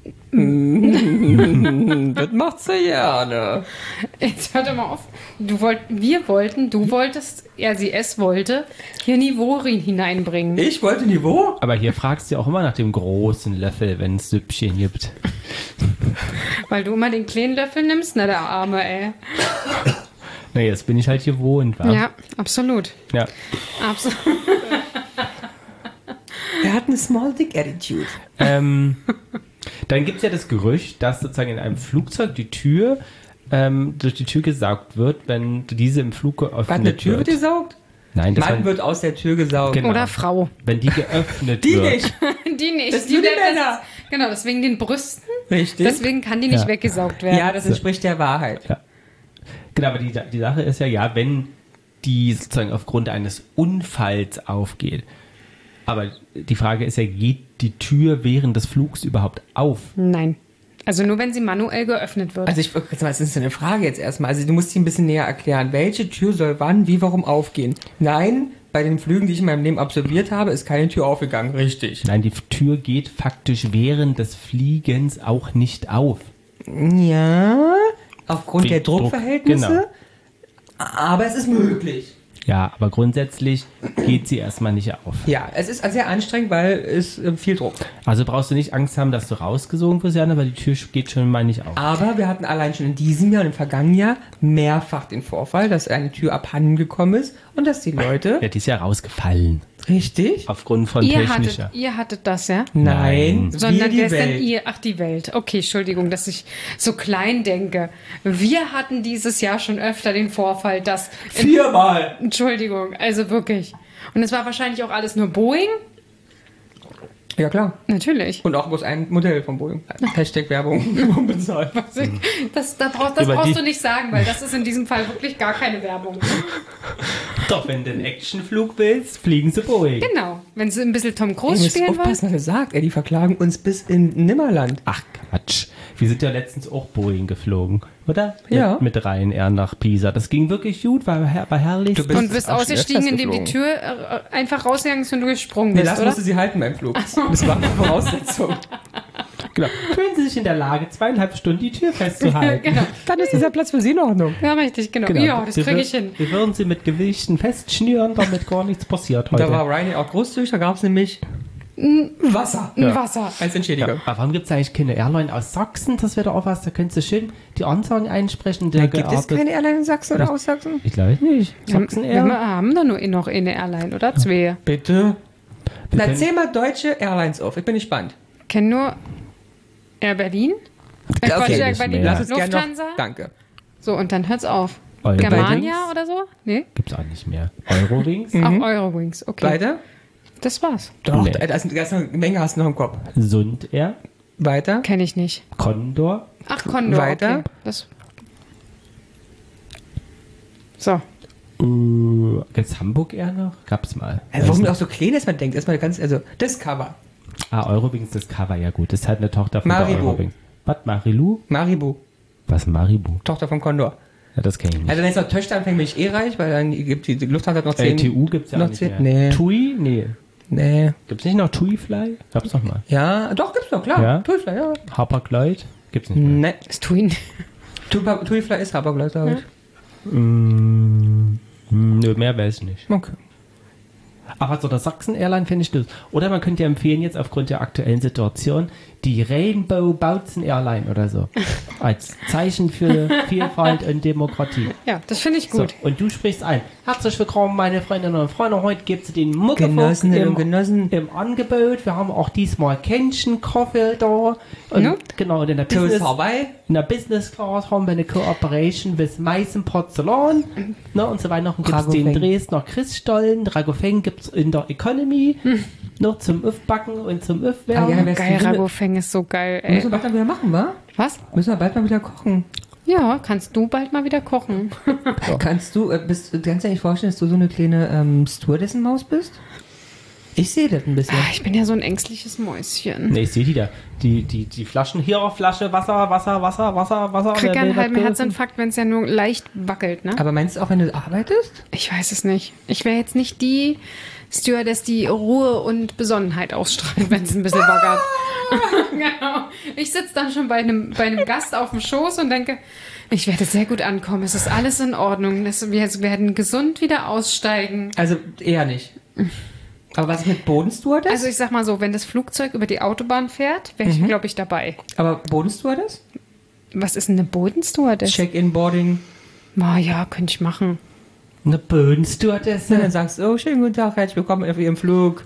Speaker 3: Das macht sie gerne.
Speaker 1: Jetzt hört doch mal auf. Du wollt, wir wollten, du wolltest, er, sie, es wollte, hier Niveau rein- hineinbringen.
Speaker 3: Ich wollte Niveau?
Speaker 2: Aber hier fragst du ja auch immer nach dem großen Löffel, wenn es Süppchen gibt.
Speaker 1: Weil du immer den kleinen Löffel nimmst, na der Arme, ey.
Speaker 2: Na, jetzt bin ich halt gewohnt, wa?
Speaker 1: Ja, absolut.
Speaker 2: Ja.
Speaker 1: Absolut.
Speaker 3: Er hat eine Small Dick Attitude.
Speaker 2: Ähm, dann gibt es ja das Gerücht, dass sozusagen in einem Flugzeug die Tür ähm, durch die Tür gesaugt wird, wenn diese im Flug geöffnet
Speaker 3: Hat eine Tür
Speaker 2: wird.
Speaker 3: wird gesaugt?
Speaker 2: Nein, das
Speaker 3: Mann
Speaker 2: war,
Speaker 3: wird aus der Tür gesaugt.
Speaker 2: Genau.
Speaker 1: Oder Frau.
Speaker 2: wenn die geöffnet
Speaker 3: Die
Speaker 2: wird.
Speaker 3: nicht.
Speaker 1: Die nicht.
Speaker 3: Das sind die
Speaker 1: das
Speaker 3: Männer.
Speaker 1: ist- Genau, deswegen den Brüsten.
Speaker 3: Richtig.
Speaker 1: Deswegen kann die nicht
Speaker 2: Ja.
Speaker 1: weggesaugt werden.
Speaker 3: Ja, das entspricht der Wahrheit.
Speaker 2: Ja. Genau, aber die, die Sache ist ja, ja, wenn die sozusagen aufgrund eines Unfalls aufgeht. Aber die Frage ist ja, geht die Tür während des Flugs überhaupt auf?
Speaker 1: Nein. Also nur, wenn sie manuell geöffnet wird.
Speaker 3: Also ich jetzt mal, das ist eine Frage jetzt erstmal. Also du musst sie ein bisschen näher erklären. Welche Tür soll wann, wie, warum aufgehen? Nein, bei den Flügen, die ich in meinem Leben absolviert habe, ist keine Tür aufgegangen. Richtig.
Speaker 2: Nein, die Tür geht faktisch während des Fliegens auch nicht auf.
Speaker 3: Ja, aufgrund
Speaker 2: Wegen
Speaker 3: der
Speaker 2: Druck,
Speaker 3: Druckverhältnisse.
Speaker 2: genau.
Speaker 3: Aber es ist möglich.
Speaker 2: Ja, aber grundsätzlich geht sie erstmal nicht auf.
Speaker 3: Ja, es ist sehr anstrengend, weil es äh, viel Druck.
Speaker 2: Also brauchst du nicht Angst haben, dass du rausgesogen wirst, Jana, weil die Tür geht schon mal nicht auf.
Speaker 3: Aber wir hatten allein schon in diesem Jahr und im vergangenen Jahr mehrfach den Vorfall, dass eine Tür abhanden gekommen ist und dass die Leute...
Speaker 2: Ja, die ist ja rausgefallen.
Speaker 3: Richtig?
Speaker 2: Aufgrund von
Speaker 1: ihr,
Speaker 2: technischer.
Speaker 1: hattet, ihr hattet das, ja?
Speaker 3: Nein,
Speaker 2: Nein.
Speaker 1: Sondern
Speaker 3: wir
Speaker 1: wer
Speaker 3: die
Speaker 1: ist denn
Speaker 3: Welt.
Speaker 1: ihr? Ach, die Welt. Okay, Entschuldigung, dass ich so klein denke. Wir hatten dieses Jahr schon öfter den Vorfall, dass...
Speaker 3: Viermal!
Speaker 1: Entschuldigung, also wirklich. Und es war wahrscheinlich auch alles nur Boeing?
Speaker 3: Ja, klar.
Speaker 1: Natürlich.
Speaker 3: Und auch bloß ein Modell von Boeing. Hashtag Werbung. Unbezahlt.
Speaker 1: Das, da brauch, das
Speaker 2: Über
Speaker 1: brauchst
Speaker 2: die-
Speaker 1: du nicht sagen, weil das ist in diesem Fall wirklich gar keine Werbung.
Speaker 2: Doch, wenn du einen Actionflug willst, fliegen sie Boeing.
Speaker 1: Genau. Wenn sie ein bisschen Tom
Speaker 3: Ihr
Speaker 1: Cruise
Speaker 3: müsst
Speaker 1: spielen
Speaker 3: aufpassen,
Speaker 1: wollen.
Speaker 3: was ihr sagt. Ey, die verklagen uns bis in Nimmerland.
Speaker 2: Ach Quatsch. Wir sind ja letztens auch Boeing geflogen, oder?
Speaker 3: Ja.
Speaker 2: Mit, mit Ryanair nach Pisa. Das ging wirklich gut, war, her- war herrlich.
Speaker 3: Du bist-
Speaker 1: Und bist
Speaker 3: auch
Speaker 1: ausgestiegen,
Speaker 3: schnell
Speaker 1: indem die Tür äh, einfach rausgegangen ist und du gesprungen
Speaker 3: Nee,
Speaker 1: bist,
Speaker 3: das
Speaker 1: oder?
Speaker 3: musste sie halten beim Flug. Das war eine Voraussetzung.
Speaker 2: Genau. Fühlen Sie sich in der Lage, zweieinhalb Stunden die Tür festzuhalten.
Speaker 1: Genau.
Speaker 3: Dann ist dieser Platz für Sie in Ordnung.
Speaker 1: Ja, richtig, genau.
Speaker 2: Genau.
Speaker 1: Ja, das
Speaker 2: Wir
Speaker 1: kriege
Speaker 2: wür-
Speaker 1: ich hin.
Speaker 2: Wir würden sie mit Gewichten festschnüren, damit gar nichts passiert heute.
Speaker 3: Da war Ryanair auch großzügig, da gab es nämlich Wasser.
Speaker 1: Ein Wasser.
Speaker 3: Als Entschädigung.
Speaker 2: Aber warum gibt es eigentlich keine Airline aus Sachsen? Das wäre doch auch was, da könntest du schön die Ansagen einsprechen. Der
Speaker 3: Gibt es
Speaker 2: gearbeitet-
Speaker 3: keine Airline in Sachsen oder aus Sachsen?
Speaker 2: Ich glaube nicht. Sachsen
Speaker 1: Wir
Speaker 2: Air.
Speaker 1: haben da nur noch eine Airline, oder? Zwei.
Speaker 3: Bitte. Na,
Speaker 2: können-
Speaker 3: zähl mal deutsche Airlines auf. Ich bin gespannt.
Speaker 1: Kennen nur Air Berlin. Äh, Quatsch,
Speaker 2: kenn
Speaker 1: Air
Speaker 2: ich
Speaker 1: Berlin,
Speaker 2: mehr.
Speaker 3: Lass es gerne
Speaker 1: Lufthansa.
Speaker 3: noch. Danke.
Speaker 1: So, und dann hört's auf.
Speaker 2: Eurowings?
Speaker 1: Germania oder so? Nee?
Speaker 2: Gibt's auch nicht mehr. Eurowings?
Speaker 1: Auch Eurowings, okay.
Speaker 3: Weiter?
Speaker 1: Das war's.
Speaker 3: Doch,
Speaker 2: Nee.
Speaker 3: da ist eine ganze Menge hast du noch im Kopf.
Speaker 2: Sund Air?
Speaker 3: Weiter?
Speaker 1: Kenne ich nicht.
Speaker 2: Condor?
Speaker 1: Ach, Condor,
Speaker 3: Weiter?
Speaker 1: okay. Das so.
Speaker 2: Uh, gibt's Hamburg Air noch? Gab's mal.
Speaker 3: Also, warum auch so klein ist, man denkt, erstmal ganz, also Discover,
Speaker 2: Ah, Eurowings Discover, ja gut. Das ist halt eine Tochter von
Speaker 3: Maribu.
Speaker 2: der Eurowings. Was, Marilu?
Speaker 3: Maribu,
Speaker 2: Was, Maribu?
Speaker 3: Tochter von Condor.
Speaker 2: Ja, das kenne ich nicht.
Speaker 3: Also wenn es noch Töchter anfängt, bin ich eh reich, weil dann gibt die, die Lufthansa noch zehn.
Speaker 2: L T U gibt's ja
Speaker 3: noch
Speaker 2: auch nicht
Speaker 3: zehn-
Speaker 2: mehr.
Speaker 3: Nee.
Speaker 2: TUI? Nee.
Speaker 3: Nee.
Speaker 2: Gibt's nicht noch TUI Fly? Gab's doch mal.
Speaker 3: Ja, doch, gibt's noch, klar.
Speaker 2: Ja?
Speaker 3: Tuifly, ja.
Speaker 2: Harper Lloyd? Gibt's nicht mehr.
Speaker 3: Nee.
Speaker 1: Das tun.
Speaker 3: Tu- Tuifly ist aber gleich, glaube ich.
Speaker 2: Mm, nö, mehr weiß ich nicht.
Speaker 3: Okay.
Speaker 2: Aber so der Sachsen Airline finde ich das. Oder man könnte ja empfehlen, jetzt aufgrund der aktuellen Situation, die Rainbow Bautzen Airline oder so. Als Zeichen für Vielfalt und Demokratie.
Speaker 1: Ja, das finde ich
Speaker 2: So,
Speaker 1: gut.
Speaker 2: und du sprichst ein. Herzlich willkommen, meine Freundinnen und Freunde. Heute gibt es den Muckefuck
Speaker 3: Genossinnen
Speaker 2: im,
Speaker 3: und Genossen.
Speaker 2: im Angebot. Wir haben auch diesmal Kännchen-Kaffee da. Und
Speaker 1: No?
Speaker 2: genau, und in der
Speaker 3: Tu ist
Speaker 2: Business,
Speaker 3: vorbei.
Speaker 2: in der Business Class haben wir eine Cooperation mit Meißen Porzellan. Ne, und zu Weihnachten gibt es den
Speaker 3: Dragofeng.
Speaker 2: Dresdner Christstollen. Dragofeng gibt es in der Economy. Noch zum Aufbacken und zum
Speaker 3: Ah, ja,
Speaker 2: Aufwärmen.
Speaker 3: wer-
Speaker 1: Geil,
Speaker 3: Wärst du-
Speaker 1: Ragofeng ist so geil,
Speaker 3: Müssen wir
Speaker 1: ey.
Speaker 3: bald mal wieder machen, wa?
Speaker 1: Was?
Speaker 3: Müssen wir bald mal wieder kochen.
Speaker 1: Ja, kannst du bald mal wieder kochen.
Speaker 3: Kannst du, äh, bist, du kannst dir nicht vorstellen, dass du so eine kleine ähm, Stewardessen-Maus bist? Ich sehe das ein bisschen.
Speaker 1: Ah, Ich bin ja so ein ängstliches Mäuschen.
Speaker 2: Ne, ich sehe die da. Die, die, die Flaschen. Hier, Flasche, Wasser, Wasser, Wasser, Wasser, Wasser.
Speaker 1: Ich krieg ja
Speaker 2: Wer will
Speaker 1: einen halben
Speaker 2: was
Speaker 1: Herzinfarkt, wenn es ja nur leicht wackelt, ne?
Speaker 3: Aber meinst du auch, wenn du arbeitest?
Speaker 1: Ich weiß es nicht. Ich wäre jetzt nicht die Stewardess, die Ruhe und Besonnenheit ausstrahlt, wenn es ein bisschen wackelt. Genau. Ich sitze dann schon bei einem, bei einem Gast auf dem Schoß und denke, ich werde sehr gut ankommen. Es ist alles in Ordnung. Es- Wir werden gesund wieder aussteigen.
Speaker 3: Also eher nicht. Aber was ist mit Bodenstewardess?
Speaker 1: Also ich sag mal so, wenn das Flugzeug über die Autobahn fährt, wäre ich, glaube ich, dabei.
Speaker 3: Aber Bodenstewardess?
Speaker 1: Was ist denn eine Bodenstewardess?
Speaker 3: Check-in, Boarding.
Speaker 1: Oh, ja, könnte ich machen.
Speaker 2: Eine Bodenstewardess.
Speaker 3: Und dann sagst du, oh, schönen guten Tag, herzlich willkommen auf Ihrem Flug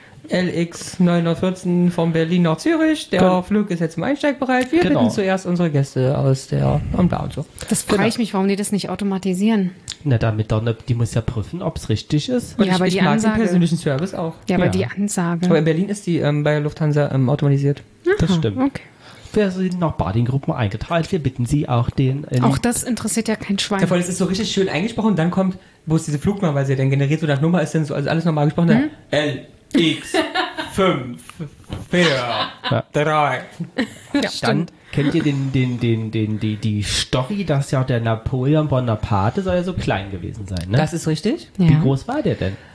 Speaker 3: L X neunhundertvierzehn von Berlin nach Zürich. Der
Speaker 2: Genau.
Speaker 3: Flug ist jetzt im Einsteig bereit. Wir
Speaker 2: Genau.
Speaker 3: bitten zuerst unsere Gäste aus der und da und so.
Speaker 1: Das frage ich mich, warum die das nicht automatisieren.
Speaker 2: Na, damit dann, die muss ja prüfen, ob es richtig ist.
Speaker 3: Und
Speaker 1: Ja,
Speaker 3: ich,
Speaker 1: aber
Speaker 3: ich
Speaker 1: die
Speaker 3: mag
Speaker 1: Ansage-
Speaker 3: den persönlichen Service auch.
Speaker 1: Ja, aber
Speaker 2: Ja.
Speaker 1: die Ansage.
Speaker 3: Aber in Berlin ist die ähm, bei Lufthansa ähm, automatisiert.
Speaker 2: Das stimmt.
Speaker 1: Okay.
Speaker 2: Wir sind nach Badinggruppen eingeteilt. Wir bitten Sie auch den. ähm,
Speaker 1: Auch das interessiert ja kein Schwein.
Speaker 3: Ja, voll, es ist so richtig schön eingesprochen und dann kommt, wo ist diese Flugnummer, weil sie dann generiert so nach Nummer ist, dann so also alles normal gesprochen. Dann L X fünf vier drei.
Speaker 2: Dann kennt ihr den, den, den, den, die, die Story, dass ja der Napoleon Bonaparte soll ja so klein gewesen sein, ne?
Speaker 3: Das ist richtig.
Speaker 2: Wie
Speaker 1: Ja.
Speaker 2: groß war der denn?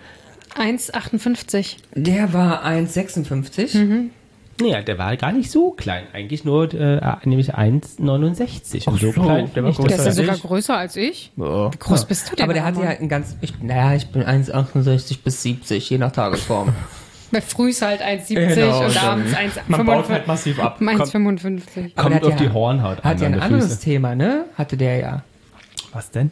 Speaker 1: eins Komma achtundfünfzig.
Speaker 3: Der war eins Komma sechsundfünfzig.
Speaker 2: Naja, der war gar nicht so klein. Eigentlich nur, äh, nämlich eins Komma neunundsechzig. Und so
Speaker 3: so,
Speaker 2: klein.
Speaker 3: der war
Speaker 2: nicht.
Speaker 3: größer
Speaker 1: Der ist ja
Speaker 3: als
Speaker 1: sogar
Speaker 3: ich.
Speaker 1: größer als ich.
Speaker 3: Ja.
Speaker 1: Wie groß bist du denn?
Speaker 3: Aber der hatte
Speaker 1: Mann?
Speaker 3: ja ein ganz, ich, naja, ich bin eins Komma achtundsechzig bis siebzig, je nach Tagesform.
Speaker 1: Bei früh ist halt eins Komma siebzig
Speaker 3: Genau,
Speaker 1: und
Speaker 3: und dann-
Speaker 1: abends eins Komma
Speaker 3: man baut halt
Speaker 1: fünfundfünfzig.
Speaker 3: massiv ab.
Speaker 1: eins Komma fünfundfünfzig.
Speaker 3: Aber
Speaker 2: Kommt
Speaker 3: der
Speaker 2: auf
Speaker 3: hat
Speaker 2: die
Speaker 3: ja-
Speaker 2: Hornhaut
Speaker 3: Hat ja
Speaker 2: an
Speaker 3: ein
Speaker 2: der
Speaker 3: anderes
Speaker 2: Füße.
Speaker 3: Thema, ne? Hatte der ja.
Speaker 2: Was denn?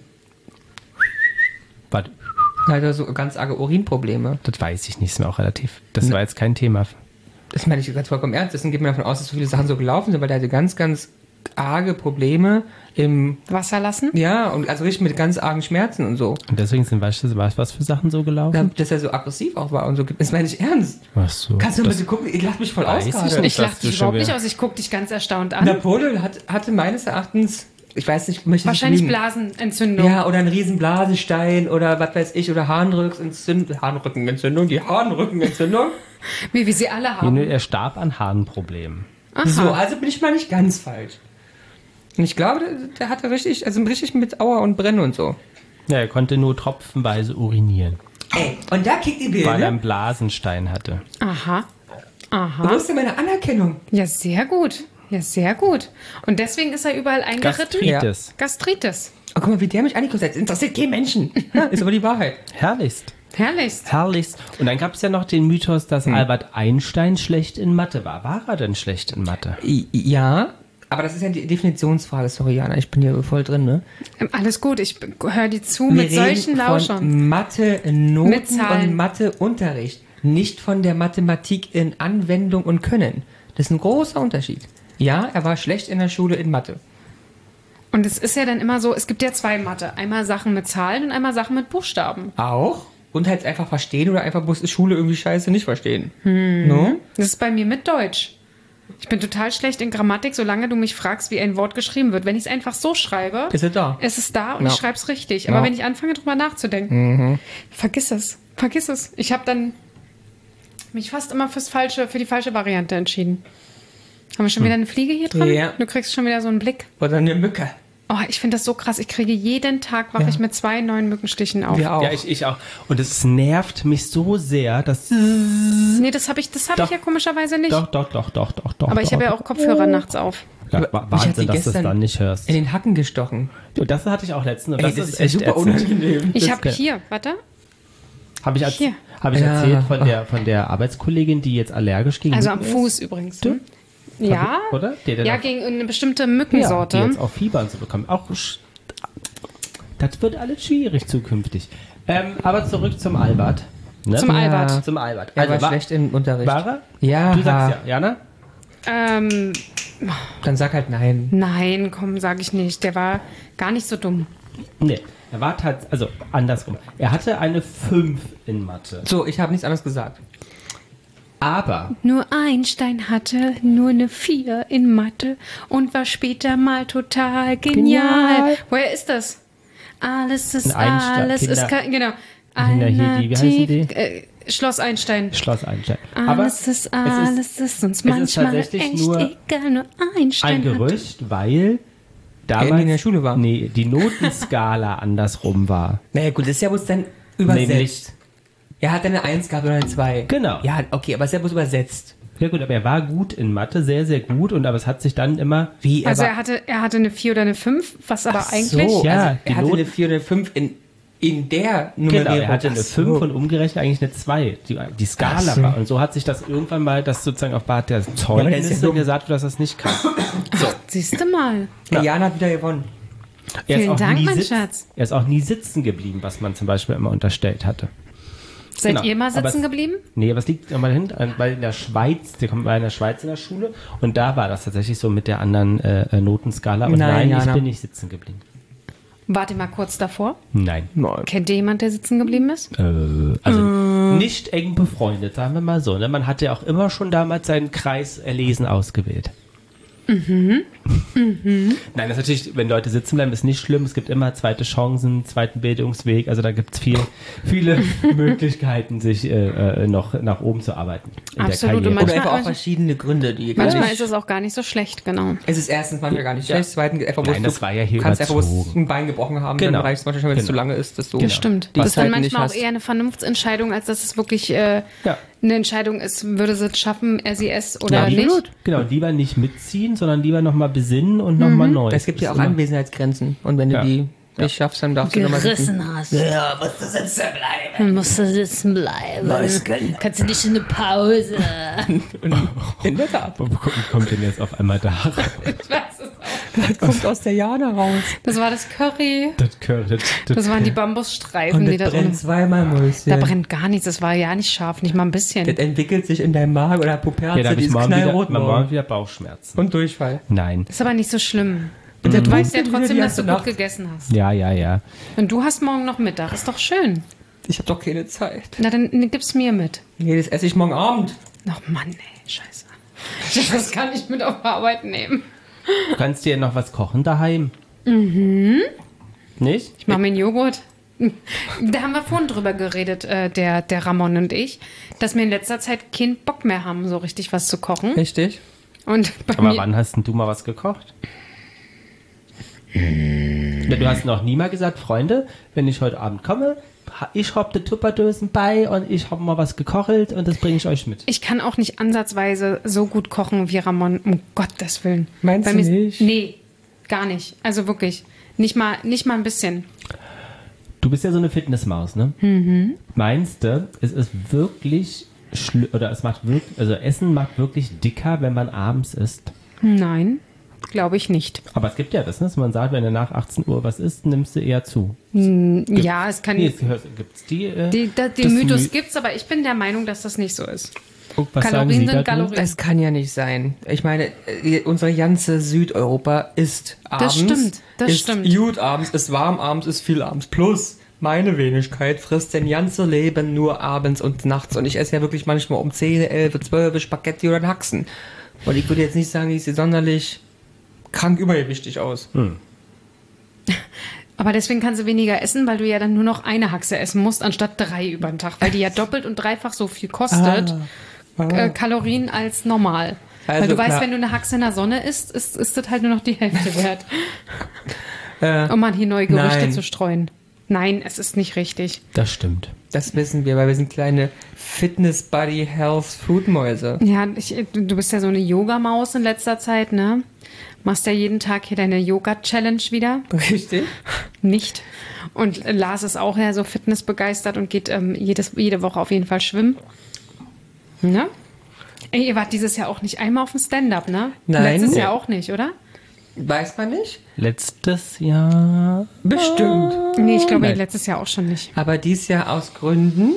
Speaker 2: Warte,
Speaker 3: Hat er so ganz arge Urinprobleme.
Speaker 2: das weiß ich nicht, ist mir auch relativ. Das war jetzt kein Thema.
Speaker 3: Das meine ich ganz vollkommen ernst. Deswegen geht man davon aus, dass so viele Sachen so gelaufen sind, weil der hatte ganz, ganz arge Probleme im,
Speaker 1: Wasser lassen?
Speaker 3: ja, und also richtig mit ganz argen Schmerzen und so.
Speaker 2: Und deswegen sind, weißt du, was, was für Sachen so
Speaker 3: Da-
Speaker 2: gelaufen?
Speaker 3: Dass er so aggressiv auch war und so. Das meine ich ernst.
Speaker 2: Ach so.
Speaker 3: Kannst du mal
Speaker 2: das,
Speaker 3: bitte gucken? Ich lach mich voll
Speaker 2: weiß
Speaker 3: aus
Speaker 2: ich
Speaker 3: gerade.
Speaker 2: nicht.
Speaker 1: Ich lache
Speaker 2: Das ist
Speaker 1: dich
Speaker 2: schon
Speaker 1: überhaupt nicht
Speaker 2: wieder-
Speaker 1: aus. Ich gucke dich ganz erstaunt an.
Speaker 3: Napoleon hat, hatte meines Erachtens, ich weiß nicht, ich möchte
Speaker 1: Wahrscheinlich
Speaker 3: nicht lügen.
Speaker 1: Blasenentzündung.
Speaker 3: Ja, oder ein riesen Blasenstein oder was weiß ich, oder Harnrückenentzündung, Harnrückenentzündung, die Harnrückenentzündung.
Speaker 1: Wie wir sie alle
Speaker 2: Nee,
Speaker 1: haben.
Speaker 2: nee, er starb an Harnproblemen.
Speaker 1: Aha.
Speaker 3: So, also bin ich mal nicht ganz falsch. Und ich glaube, der, der hatte richtig, also richtig mit Aua und Brennen und so.
Speaker 2: Ja, er konnte nur tropfenweise urinieren,
Speaker 3: Ey, und da kickt die
Speaker 2: weil er
Speaker 3: Bilder.
Speaker 2: einen Blasenstein hatte.
Speaker 1: Aha.
Speaker 3: Wo
Speaker 1: Aha.
Speaker 3: ist denn meine Anerkennung?
Speaker 1: Ja, sehr gut. Ja, sehr gut. Und deswegen ist er überall eingeritten.
Speaker 2: Gastritis.
Speaker 1: Gastritis.
Speaker 3: Oh, guck mal, wie der mich angeguckt hat. Das interessiert keinen Menschen. Ja, ist aber die Wahrheit.
Speaker 2: Herrlichst.
Speaker 1: Herrlichst.
Speaker 2: Herrlichst. Und dann gab es ja noch den Mythos, dass
Speaker 3: Hm.
Speaker 2: Albert Einstein schlecht in Mathe war. War er denn schlecht in Mathe?
Speaker 3: I- Ja, aber das ist ja die Definitionsfrage. Sorry, Jana, ich bin hier voll drin, ne?
Speaker 1: Ähm, Alles gut, ich höre dir zu mit solchen Lauschern.
Speaker 3: von Mathe-Noten
Speaker 1: Mit Zahlen.
Speaker 3: und Mathe-Unterricht. Nicht von der Mathematik in Anwendung und Können. Das ist ein großer Unterschied. Ja, er war schlecht in der Schule in Mathe.
Speaker 1: Und es ist ja dann immer so, es gibt ja zwei Mathe. Einmal Sachen mit Zahlen und einmal Sachen mit Buchstaben.
Speaker 3: Auch? Und halt einfach verstehen oder einfach bloß Schule irgendwie scheiße nicht verstehen. No?
Speaker 1: Das ist bei mir mit Deutsch. Ich bin total schlecht in Grammatik, solange du mich fragst, wie ein Wort geschrieben wird. Wenn ich es einfach so schreibe,
Speaker 3: Ist er da?
Speaker 1: ist es da und
Speaker 3: Ja.
Speaker 1: ich schreibe es richtig. Aber
Speaker 3: Ja.
Speaker 1: wenn ich anfange, drüber nachzudenken, vergiss es. Vergiss es. Ich habe dann mich fast immer fürs falsche, für die falsche Variante entschieden. Haben wir schon wieder eine Fliege hier drin?
Speaker 3: Ja.
Speaker 1: Du kriegst schon wieder so einen Blick.
Speaker 3: Oder eine Mücke.
Speaker 1: Oh, ich finde das so krass. Ich kriege jeden Tag, wache
Speaker 3: Ja.
Speaker 1: ich mit zwei neuen Mückenstichen auf.
Speaker 3: Wir auch.
Speaker 2: Ja, ich, ich auch. Und es nervt mich so sehr, dass...
Speaker 1: Nee, das habe ich, das hab ich
Speaker 2: Doch.
Speaker 1: ja komischerweise nicht.
Speaker 2: Doch, doch, doch, doch, doch, doch.
Speaker 1: Aber ich
Speaker 2: doch,
Speaker 1: habe ja
Speaker 2: doch.
Speaker 1: auch Kopfhörer nachts auf.
Speaker 2: Ja,
Speaker 3: Mich hat
Speaker 2: Wahnsinn,
Speaker 3: sie
Speaker 2: dass du es
Speaker 3: gestern
Speaker 2: dann nicht hörst.
Speaker 3: In den Hacken gestochen.
Speaker 2: Und das hatte ich auch letztens. Und
Speaker 3: Ey,
Speaker 2: das,
Speaker 3: das
Speaker 2: ist
Speaker 3: ist ja
Speaker 2: echt
Speaker 3: super
Speaker 2: ätzend.
Speaker 3: unangenehm.
Speaker 1: Ich
Speaker 3: Das-
Speaker 1: habe hier, warte.
Speaker 2: Habe ich, erz
Speaker 1: Hier.
Speaker 2: hab ich
Speaker 3: Ja.
Speaker 2: erzählt von der, von der Arbeitskollegin, die jetzt allergisch gegen
Speaker 1: Also am
Speaker 2: Mücken
Speaker 1: Fuß übrigens.
Speaker 2: Du?
Speaker 1: Ne? Ja.
Speaker 2: Oder? Die, der
Speaker 1: Ja,
Speaker 2: noch-
Speaker 1: gegen eine bestimmte
Speaker 2: Ja, die
Speaker 1: Mückensorte.
Speaker 2: jetzt auch Fieber und so bekommen. Auch, sch- das wird alles schwierig zukünftig. Ähm, aber zurück zum Albert. Ne?
Speaker 1: Zum Albert.
Speaker 2: Zum Albert.
Speaker 3: Er war
Speaker 2: war-
Speaker 3: schlecht im Unterricht.
Speaker 2: War er?
Speaker 3: Ja.
Speaker 2: Du sagst ja, Jana?
Speaker 1: Ähm,
Speaker 3: Dann sag halt nein.
Speaker 1: nein, komm, sage ich nicht. Der war gar nicht so dumm.
Speaker 2: Nee, er war tatsächlich, also andersrum. Er hatte eine fünf in Mathe.
Speaker 3: So, ich habe nichts anderes gesagt.
Speaker 2: Aber
Speaker 1: Nur Einstein hatte nur eine vier in Mathe und war später mal total genial.
Speaker 2: Genial.
Speaker 1: Woher ist das? Alles ist
Speaker 2: Ein Einstein-
Speaker 1: alles ist
Speaker 2: Kinder-
Speaker 1: kein, genau.
Speaker 2: Kinder hier, die- wie heißen die?
Speaker 1: Äh, Schloss Einstein.
Speaker 2: Schloss Einstein. Aber
Speaker 1: Alles ist
Speaker 2: es
Speaker 1: alles ist uns
Speaker 2: es ist
Speaker 1: manchmal
Speaker 2: tatsächlich
Speaker 1: echt
Speaker 2: nur
Speaker 1: egal, nur Einstein
Speaker 2: ein
Speaker 1: hat.
Speaker 2: Gerücht, weil damals
Speaker 3: Er in der Schule war.
Speaker 2: Nee, die Notenskala andersrum war.
Speaker 3: Naja, gut, das ist ja bloß dann übersetzt.
Speaker 2: Nämlich-
Speaker 3: Er hat eine eins gehabt oder eine zwei.
Speaker 2: Genau.
Speaker 3: Ja, okay, aber es ist ja bloß übersetzt.
Speaker 2: Ja gut, aber er war gut in Mathe, sehr, sehr gut, und aber es hat sich dann immer...
Speaker 3: Wie?
Speaker 1: Also
Speaker 3: war-
Speaker 1: er hatte, er hatte eine vier oder eine fünf, was aber
Speaker 3: Ach
Speaker 1: eigentlich...
Speaker 3: So,
Speaker 2: Ja,
Speaker 3: also
Speaker 2: die
Speaker 3: er hatte
Speaker 2: Noten-
Speaker 3: eine vier oder eine fünf in, in der Nummerierung.
Speaker 2: Genau, er hatte eine
Speaker 3: Ach so.
Speaker 2: fünf und umgerechnet eigentlich eine zwei. Die, die Skala
Speaker 3: Ach so.
Speaker 2: war. Und so hat sich das irgendwann mal, dass sozusagen auf Basis der
Speaker 3: aber der ist
Speaker 2: Zeugnisse
Speaker 3: ja dumm.
Speaker 2: gesagt wird, dass er es nicht kann.
Speaker 1: Siehst du mal.
Speaker 3: Ja. Jana hat wieder gewonnen.
Speaker 2: Er ist
Speaker 1: Vielen
Speaker 2: auch
Speaker 1: Dank,
Speaker 2: nie
Speaker 1: mein
Speaker 2: sitz-
Speaker 1: Schatz.
Speaker 2: Er ist auch nie sitzen geblieben, was man zum Beispiel immer unterstellt hatte.
Speaker 1: Seid
Speaker 2: Genau,
Speaker 1: ihr mal
Speaker 2: aber
Speaker 1: sitzen
Speaker 2: es-
Speaker 1: geblieben?
Speaker 2: Nee, aber es liegt nochmal hin, an- weil in der Schweiz, der kommt war in der Schweiz in der Schule, und da war das tatsächlich so mit der anderen äh, Notenskala. Und
Speaker 3: Nein,
Speaker 2: nein, ich
Speaker 3: Jana.
Speaker 2: bin nicht sitzen geblieben.
Speaker 1: Warte mal kurz davor.
Speaker 2: Nein.
Speaker 3: Nein.
Speaker 1: Kennt ihr jemand, der sitzen geblieben ist?
Speaker 2: Äh, also nicht eng befreundet, sagen wir mal so. Ne? Man hatte auch immer schon damals seinen Kreis erlesen ausgewählt. Mhm. Nein, das ist natürlich, wenn Leute sitzen bleiben, ist nicht schlimm. Es gibt immer zweite Chancen, zweiten Bildungsweg. Also da gibt es viel, viele Möglichkeiten, sich äh, äh, noch nach oben zu arbeiten. In
Speaker 1: Absolut,
Speaker 2: der
Speaker 1: und
Speaker 2: Karriere.
Speaker 3: Oder
Speaker 1: Manchmal-
Speaker 3: einfach auch
Speaker 1: manchmal-
Speaker 3: verschiedene Gründe, die gar
Speaker 1: Manchmal
Speaker 3: nicht...
Speaker 1: ist es auch gar nicht so schlecht, genau.
Speaker 3: Es ist erstens manchmal gar nicht
Speaker 2: Ja.
Speaker 3: schlecht, zweitens einfach bloß
Speaker 2: Nein, das
Speaker 3: du
Speaker 2: war ja hier
Speaker 3: kannst einfach bloß
Speaker 2: überzogen.
Speaker 3: ein Bein gebrochen haben,
Speaker 2: Genau.
Speaker 3: dann reicht es manchmal schon, wenn es
Speaker 2: Genau.
Speaker 3: zu lange ist, dass du
Speaker 2: Genau.
Speaker 1: Das stimmt.
Speaker 3: die
Speaker 1: Das ist dann
Speaker 3: Zeiten nicht
Speaker 1: manchmal auch
Speaker 3: hast.
Speaker 1: eher eine Vernunftsentscheidung, als dass es wirklich äh,
Speaker 2: Ja.
Speaker 1: eine Entscheidung ist, würde sie es schaffen, R C S oder
Speaker 2: Ja,
Speaker 1: nicht.
Speaker 2: Genau, lieber nicht mitziehen, sondern lieber nochmal besinnen und nochmal neu.
Speaker 3: Es gibt ja auch
Speaker 2: Immer-
Speaker 3: Anwesenheitsgrenzen und wenn du
Speaker 2: Ja.
Speaker 3: die nicht schaffst, dann darfst du nochmal sitzen.
Speaker 1: hast.
Speaker 3: Ja, musst du sitzen bleiben.
Speaker 1: Dann musst du sitzen bleiben.
Speaker 3: Mäuschen.
Speaker 1: Kannst du nicht in eine Pause.
Speaker 3: In der Tat.
Speaker 2: Wo kommt- kommt denn jetzt auf einmal da?
Speaker 1: Ich weiß es auch.
Speaker 3: Das kommt aus der Jana raus.
Speaker 1: Das war das Curry.
Speaker 2: Das, gehört- das, das,
Speaker 1: Das waren die Bambusstreifen,
Speaker 3: Und
Speaker 1: die
Speaker 3: das
Speaker 1: da drin.
Speaker 3: brennt zweimal, Mäuschen.
Speaker 1: Da brennt gar nichts. Das war ja nicht scharf, nicht mal ein bisschen.
Speaker 3: Das entwickelt sich in deinem Magen oder Puperze,
Speaker 2: ja, da habe
Speaker 3: die
Speaker 2: ich
Speaker 3: ist
Speaker 2: morgen wieder,
Speaker 3: knallrot
Speaker 2: morgen
Speaker 3: morgen.
Speaker 2: wieder Bauchschmerzen.
Speaker 3: Und Durchfall.
Speaker 2: Nein.
Speaker 1: Ist aber nicht so schlimm.
Speaker 3: Und der
Speaker 1: Du weißt ja
Speaker 3: Punkt,
Speaker 1: trotzdem,
Speaker 3: die
Speaker 1: dass du
Speaker 3: erste
Speaker 1: gut
Speaker 3: Nacht.
Speaker 1: gegessen hast.
Speaker 2: Ja, ja, ja.
Speaker 1: Und du hast morgen noch Mittag. Ist doch schön.
Speaker 3: Ich habe doch keine Zeit.
Speaker 1: Na, dann gib's mir mit.
Speaker 3: Nee, das esse ich morgen Abend.
Speaker 1: Ach Mann, ey, scheiße. Das kann ich mit auf Arbeit nehmen.
Speaker 2: Du kannst dir noch was kochen daheim. Mhm. Nicht?
Speaker 1: Ich mache mir einen Joghurt. Da haben wir vorhin drüber geredet, äh, der, der Ramon und ich, dass wir in letzter Zeit keinen Bock mehr haben, so richtig was zu kochen.
Speaker 3: Richtig.
Speaker 1: Und bei
Speaker 2: Aber
Speaker 1: mir,
Speaker 2: wann hast denn du mal was gekocht? Ja, du hast noch nie mal gesagt, Freunde, wenn ich heute Abend komme, ha- ich hab die Tupperdösen bei und ich hab mal was gekochelt und das bringe ich euch mit.
Speaker 1: ich kann auch nicht ansatzweise so gut kochen wie Ramon, um Gottes Willen.
Speaker 3: Meinst
Speaker 1: Bei
Speaker 3: du
Speaker 1: mir-
Speaker 3: nicht?
Speaker 1: Nee, gar nicht. Also wirklich. Nicht mal, nicht mal ein bisschen.
Speaker 2: Du bist ja so eine Fitnessmaus, ne? Mhm. Meinst du, es ist wirklich schli- oder es macht wirklich, also Essen macht wirklich dicker, wenn man abends isst?
Speaker 1: Nein, glaube ich nicht.
Speaker 2: Aber es gibt ja das, ne? Dass man sagt, wenn du nach achtzehn Uhr was isst, nimmst du eher zu.
Speaker 1: Ja, es kann.
Speaker 2: Nee, es gibt's die. Äh,
Speaker 1: die, da, den
Speaker 2: das
Speaker 1: Mythos
Speaker 2: My-
Speaker 1: gibt's, aber ich bin der Meinung, dass das nicht so ist.
Speaker 2: Oh, was sagen
Speaker 1: Kalorien
Speaker 2: Sie
Speaker 1: sind
Speaker 2: dazu?
Speaker 1: Kalorien.
Speaker 3: Das kann ja nicht sein. Ich meine, äh, unsere ganze Südeuropa ist abends.
Speaker 1: stimmt, das
Speaker 3: ist
Speaker 1: stimmt.
Speaker 3: gut abends, ist warm abends, ist viel abends. Plus, meine Wenigkeit frisst den ganze Leben nur abends und nachts. Und ich esse ja wirklich manchmal um zehn, elf, zwölf Spaghetti oder Haxen. Und ich würde jetzt nicht sagen, ich sehe sonderlich krank übergewichtig aus.
Speaker 1: Aber deswegen kannst du weniger essen, weil du ja dann nur noch eine Haxe essen musst, anstatt drei über den Tag. Weil die ja doppelt und dreifach so viel kostet,
Speaker 3: Ah.
Speaker 1: äh, Kalorien als normal.
Speaker 3: Also
Speaker 1: weil du weißt,
Speaker 3: klar.
Speaker 1: wenn du eine Haxe in der Sonne isst, ist, ist das halt nur noch die Hälfte wert.
Speaker 3: Äh,
Speaker 1: Um mal hier neue Gerüchte
Speaker 3: Nein.
Speaker 1: zu streuen. Nein, es ist nicht richtig.
Speaker 2: Das stimmt.
Speaker 3: Das wissen wir, weil wir sind kleine Fitness, Body, Health, Foodmäuse.
Speaker 1: Ja, ich, du bist ja so eine Yogamaus in letzter Zeit, ne? Machst ja jeden Tag hier deine Yoga-Challenge wieder.
Speaker 3: Richtig?
Speaker 1: Nicht. Und Lars ist auch ja so fitnessbegeistert und geht ähm, jedes, jede Woche auf jeden Fall schwimmen. Ne? Ey, ihr wart dieses Jahr auch nicht einmal auf dem Stand-Up, ne?
Speaker 3: Nein.
Speaker 1: Letztes
Speaker 3: Nee.
Speaker 1: Jahr auch nicht, oder?
Speaker 3: Weiß man nicht?
Speaker 2: Letztes Jahr.
Speaker 3: Bestimmt.
Speaker 1: Nee, ich glaube
Speaker 2: Nein.
Speaker 1: letztes Jahr auch schon nicht.
Speaker 3: Aber dies Jahr aus Gründen,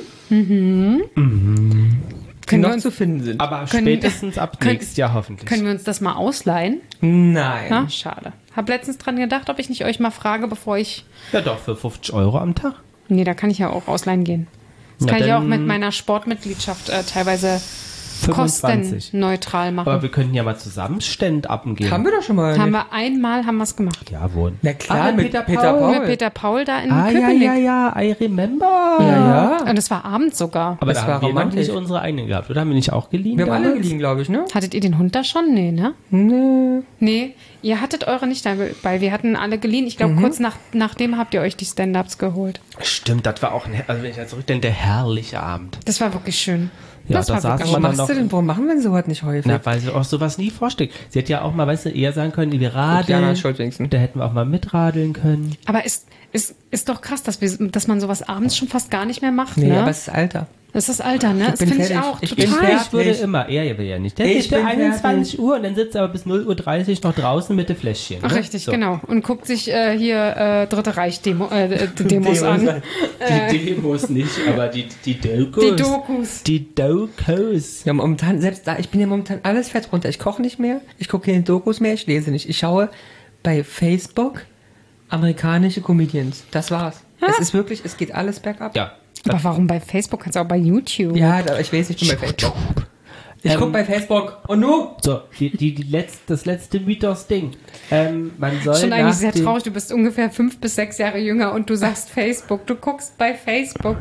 Speaker 3: die
Speaker 1: Können wir
Speaker 3: noch
Speaker 1: uns-
Speaker 3: zu finden sind.
Speaker 2: Aber
Speaker 1: Können-
Speaker 2: spätestens ab
Speaker 1: können-
Speaker 2: nächstes Jahr hoffentlich.
Speaker 1: Können wir uns das mal ausleihen?
Speaker 3: Nein.
Speaker 1: Ja, schade. Hab letztens dran gedacht, ob ich nicht euch mal frage, bevor ich...
Speaker 2: Ja doch, für fünfzig Euro am Tag.
Speaker 1: Nee, da kann ich ja auch ausleihen gehen. Das
Speaker 2: Na
Speaker 1: kann ich ja auch
Speaker 2: dann-
Speaker 1: mit meiner Sportmitgliedschaft äh, teilweise
Speaker 2: fünfundzwanzig.
Speaker 1: kostenneutral machen.
Speaker 2: Aber wir könnten ja mal zusammen Stand-Upen gehen.
Speaker 3: Haben wir doch schon mal.
Speaker 1: haben wir einmal haben wir es gemacht.
Speaker 2: Jawohl.
Speaker 3: Na klar,
Speaker 2: Ah,
Speaker 3: mit
Speaker 2: Peter
Speaker 3: Peter,
Speaker 2: Paul.
Speaker 3: Paul.
Speaker 1: Mit Peter Paul da in
Speaker 2: Ah, ja,
Speaker 1: Köpenick.
Speaker 2: ja, ja, I remember.
Speaker 3: Ja, ja.
Speaker 1: Und es war abends sogar.
Speaker 2: Aber
Speaker 3: Das
Speaker 2: da
Speaker 3: war
Speaker 2: haben wir noch
Speaker 3: romantisch.
Speaker 2: nicht unsere eigene gehabt, oder? Haben wir nicht auch geliehen?
Speaker 3: Wir haben alle
Speaker 2: damals?
Speaker 3: geliehen, glaube ich, ne?
Speaker 1: Hattet ihr den Hund da schon? Nee, ne?
Speaker 3: Nee.
Speaker 1: Nee, ihr hattet eure nicht dabei. Wir hatten alle geliehen. Ich glaube,
Speaker 3: Mhm.
Speaker 1: kurz nach, nachdem habt ihr euch die Stand-Ups geholt.
Speaker 2: Stimmt, das war auch, ein, also wenn ich da zurückdenke, der herrliche Abend.
Speaker 1: Das war wirklich schön.
Speaker 2: Ja,
Speaker 1: das
Speaker 2: da
Speaker 1: war
Speaker 2: saß
Speaker 1: wirklich
Speaker 3: Warum
Speaker 2: man dann
Speaker 3: machst
Speaker 2: noch.
Speaker 3: du denn, warum machen wir denn sowas nicht häufig?
Speaker 2: Na, weil sie auch sowas nie vorstellt. Sie hätte ja auch mal, weißt du, eher sagen können, wir
Speaker 3: Jana
Speaker 2: radeln.
Speaker 3: ist schuld wenigstens.
Speaker 2: Da hätten wir auch mal mitradeln können.
Speaker 1: Aber ist, ist, ist doch krass, dass, wir, dass man sowas abends schon fast gar nicht mehr macht.
Speaker 3: Nee,
Speaker 1: ne?
Speaker 3: aber es ist Alter.
Speaker 1: Das ist das Alter, ne? Das
Speaker 3: bin
Speaker 1: finde ich
Speaker 3: fertig.
Speaker 1: auch.
Speaker 3: Ich
Speaker 1: total.
Speaker 3: bin
Speaker 2: Ich
Speaker 3: fertig.
Speaker 2: würde immer, er will ja nicht. Der
Speaker 3: Ich
Speaker 2: ist ja
Speaker 3: bin
Speaker 2: einundzwanzig Uhr und dann sitzt er aber bis null Uhr dreißig noch draußen mit dem Fläschchen.
Speaker 1: Ach,
Speaker 2: ne?
Speaker 1: richtig,
Speaker 2: So.
Speaker 1: genau. Und guckt sich äh, hier äh, Dritte Reich-Demo, äh, Demos an.
Speaker 2: Die Demos nicht, aber die, die Dokus.
Speaker 1: Die Dokus.
Speaker 2: Die Dokus.
Speaker 3: Ja, momentan, selbst da, ich bin ja momentan alles fett runter. Ich koche nicht mehr, ich gucke keine Dokus mehr, ich lese nicht. Ich schaue bei Facebook amerikanische Comedians. Das war's. Es ist wirklich, es geht alles bergab.
Speaker 2: Ja.
Speaker 1: Aber warum bei Facebook? Kannst du auch bei YouTube.
Speaker 3: Ja, da, ich weiß nicht, ich bin bei Facebook. Ich
Speaker 2: Ähm,
Speaker 3: gucke bei Facebook. Und du?
Speaker 2: So, die, die, die letzt, das letzte Mythos-Ding. Ähm, man soll
Speaker 1: Schon
Speaker 2: nach
Speaker 1: eigentlich sehr
Speaker 2: dem-
Speaker 1: traurig. Du bist ungefähr fünf bis sechs Jahre jünger und du sagst Facebook. Du guckst bei Facebook.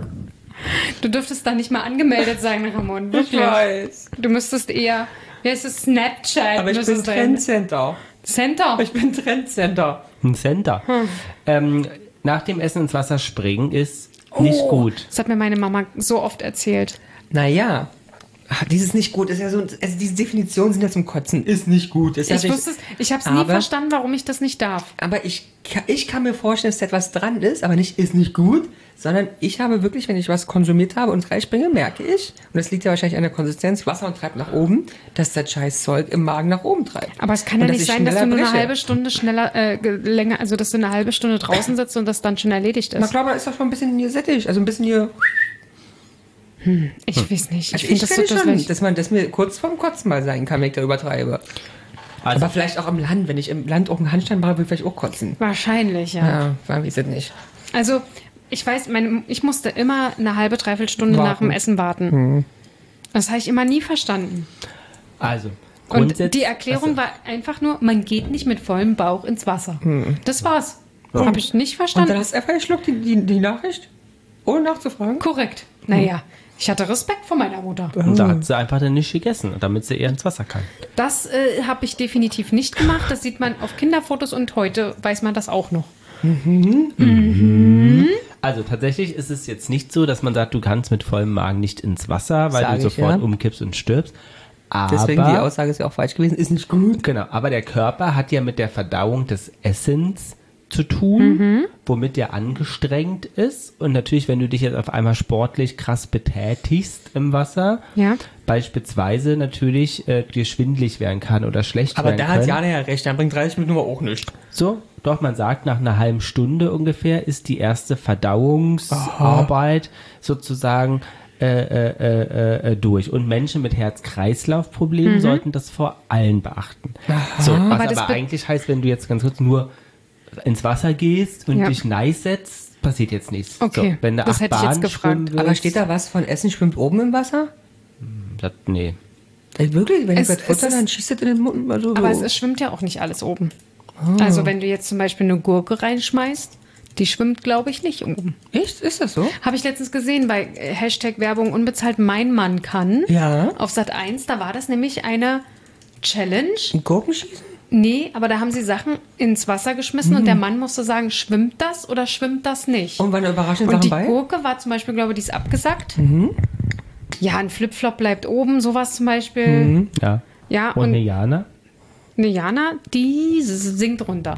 Speaker 1: Du dürftest da nicht mal angemeldet sein, Ramon. Wirklich.
Speaker 3: weiß.
Speaker 1: Du müsstest eher, wie heißt es, Snapchat.
Speaker 3: Aber ich
Speaker 1: müsste
Speaker 3: bin
Speaker 1: es sein.
Speaker 3: Trendcenter.
Speaker 1: Center.
Speaker 3: Ich bin Trendcenter.
Speaker 2: Ein Center.
Speaker 1: Hm.
Speaker 2: Ähm, nach dem Essen ins Wasser springen ist nicht
Speaker 1: Oh,
Speaker 2: gut.
Speaker 1: Das hat mir meine Mama so oft erzählt.
Speaker 3: Naja. Ach, dieses nicht gut ist ja so, also diese Definitionen sind ja zum Kotzen. Ist nicht gut. Ist ja
Speaker 1: Ich
Speaker 3: nicht,
Speaker 1: wusste es, ich habe es nie
Speaker 3: aber-
Speaker 1: verstanden, warum ich das nicht darf.
Speaker 3: Aber ich, ka- ich kann mir vorstellen, dass da etwas dran ist, aber nicht ist nicht gut, sondern ich habe wirklich, wenn ich was konsumiert habe und reinspringe, merke ich, und das liegt ja wahrscheinlich an der Konsistenz, Wasser und treibt nach oben, dass das scheiß Zeug im Magen nach oben treibt.
Speaker 1: Aber es kann ja
Speaker 3: Und
Speaker 1: nicht
Speaker 3: ich
Speaker 1: sein, dass du
Speaker 3: schneller
Speaker 1: nur eine
Speaker 3: breche.
Speaker 1: halbe Stunde schneller, äh, ge- länger, also dass du eine halbe Stunde draußen sitzt und das dann schon erledigt
Speaker 3: Na
Speaker 1: ist.
Speaker 3: klar, aber ist doch schon ein bisschen hier sättig, also ein bisschen hier.
Speaker 1: Ich weiß nicht. Ich
Speaker 3: Also
Speaker 1: finde
Speaker 3: ich
Speaker 1: das
Speaker 3: finde
Speaker 1: so
Speaker 3: schon,
Speaker 1: dusselig.
Speaker 3: dass man das mir kurz vorm Kotzen mal sein kann, wenn ich da übertreibe.
Speaker 2: Also,
Speaker 3: Aber vielleicht auch am Land, wenn ich im Land auch einen Handstand mache, würde ich vielleicht auch kotzen.
Speaker 1: Wahrscheinlich, ja.
Speaker 3: Ja, weiß ich nicht.
Speaker 1: Also, ich weiß, meine, ich musste immer eine halbe, dreiviertel Stunde nach dem
Speaker 3: Warten.
Speaker 1: Essen warten. Das habe ich immer nie verstanden.
Speaker 2: also
Speaker 1: Und
Speaker 2: grundsätzlich-
Speaker 1: die Erklärung
Speaker 2: also,
Speaker 1: war einfach nur, man geht nicht mit vollem Bauch ins Wasser. Das war's.
Speaker 2: Ja.
Speaker 1: Habe ich nicht
Speaker 3: Und dann
Speaker 1: verstanden.
Speaker 3: hast du einfach geschluckt, die, die, die Nachricht, ohne nachzufragen.
Speaker 1: Korrekt. Naja, Ich hatte Respekt vor meiner Mutter.
Speaker 2: Und da hat sie einfach dann nicht gegessen, damit sie eher ins Wasser kann.
Speaker 1: Das äh, habe ich definitiv nicht gemacht. Das sieht man auf Kinderfotos und heute weiß man das auch noch.
Speaker 2: Mhm. Mhm. Also tatsächlich ist es jetzt nicht so, dass man sagt, du kannst mit vollem Magen nicht ins Wasser, weil
Speaker 3: Sag
Speaker 2: du
Speaker 3: ich,
Speaker 2: sofort
Speaker 3: ja.
Speaker 2: umkippst und stirbst. Aber,
Speaker 3: Deswegen die Aussage ist ja auch falsch gewesen, ist nicht gut.
Speaker 2: genau, aber der Körper hat ja mit der Verdauung des Essens zu tun,
Speaker 1: Mhm.
Speaker 2: womit der angestrengt ist. Und natürlich, wenn du dich jetzt auf einmal sportlich krass betätigst im Wasser,
Speaker 1: Ja.
Speaker 2: beispielsweise natürlich äh, dir schwindelig werden kann oder schlecht
Speaker 3: Aber
Speaker 2: werden
Speaker 3: da
Speaker 2: können.
Speaker 3: hat Jana ja recht, dann bringt dreißig Minuten aber auch nicht.
Speaker 2: So, doch, man sagt, nach einer halben Stunde ungefähr ist die erste Verdauungsarbeit sozusagen äh, äh, äh, äh, durch. Und Menschen mit Herz-Kreislauf-Problemen sollten das vor allem beachten. So, was
Speaker 1: Aber
Speaker 2: aber,
Speaker 1: das be-
Speaker 2: eigentlich heißt, wenn du jetzt ganz kurz nur ins Wasser gehst und
Speaker 1: Ja.
Speaker 2: dich nice setzt, passiert jetzt nichts.
Speaker 1: Okay,
Speaker 2: so, wenn du
Speaker 1: das
Speaker 2: acht
Speaker 1: hätte ich jetzt
Speaker 2: Bahnen
Speaker 1: gefragt.
Speaker 2: schwimmen willst,
Speaker 3: Aber steht da was von Essen schwimmt oben im Wasser?
Speaker 2: das, nee.
Speaker 3: Ey, wirklich? Wenn
Speaker 1: Es-
Speaker 3: ich was futter,
Speaker 1: es ist-
Speaker 3: dann schießt das in den Mund. Also
Speaker 1: Aber
Speaker 3: so.
Speaker 1: es, es schwimmt ja auch nicht alles oben. Also wenn du jetzt zum Beispiel eine Gurke reinschmeißt, die schwimmt, glaube ich, nicht oben.
Speaker 3: Echt? Ist das so?
Speaker 1: Habe ich letztens gesehen bei äh, Hashtag Werbung unbezahlt mein Mann kann.
Speaker 3: Ja.
Speaker 1: Auf Sat eins, da war das nämlich eine Challenge.
Speaker 3: Ein Gurkenschießen?
Speaker 1: Nee, aber da haben sie Sachen ins Wasser geschmissen und der Mann musste sagen, schwimmt das oder schwimmt das nicht?
Speaker 3: Und waren da überraschende
Speaker 1: Und
Speaker 3: Sachen
Speaker 1: die
Speaker 3: bei?
Speaker 1: Gurke war zum Beispiel, glaube ich, die ist abgesackt. Ja, ein Flipflop bleibt oben, sowas zum Beispiel.
Speaker 2: Ja.
Speaker 1: Ja,
Speaker 2: Und
Speaker 1: und
Speaker 2: eine Jana?
Speaker 1: eine Jana, die sinkt runter.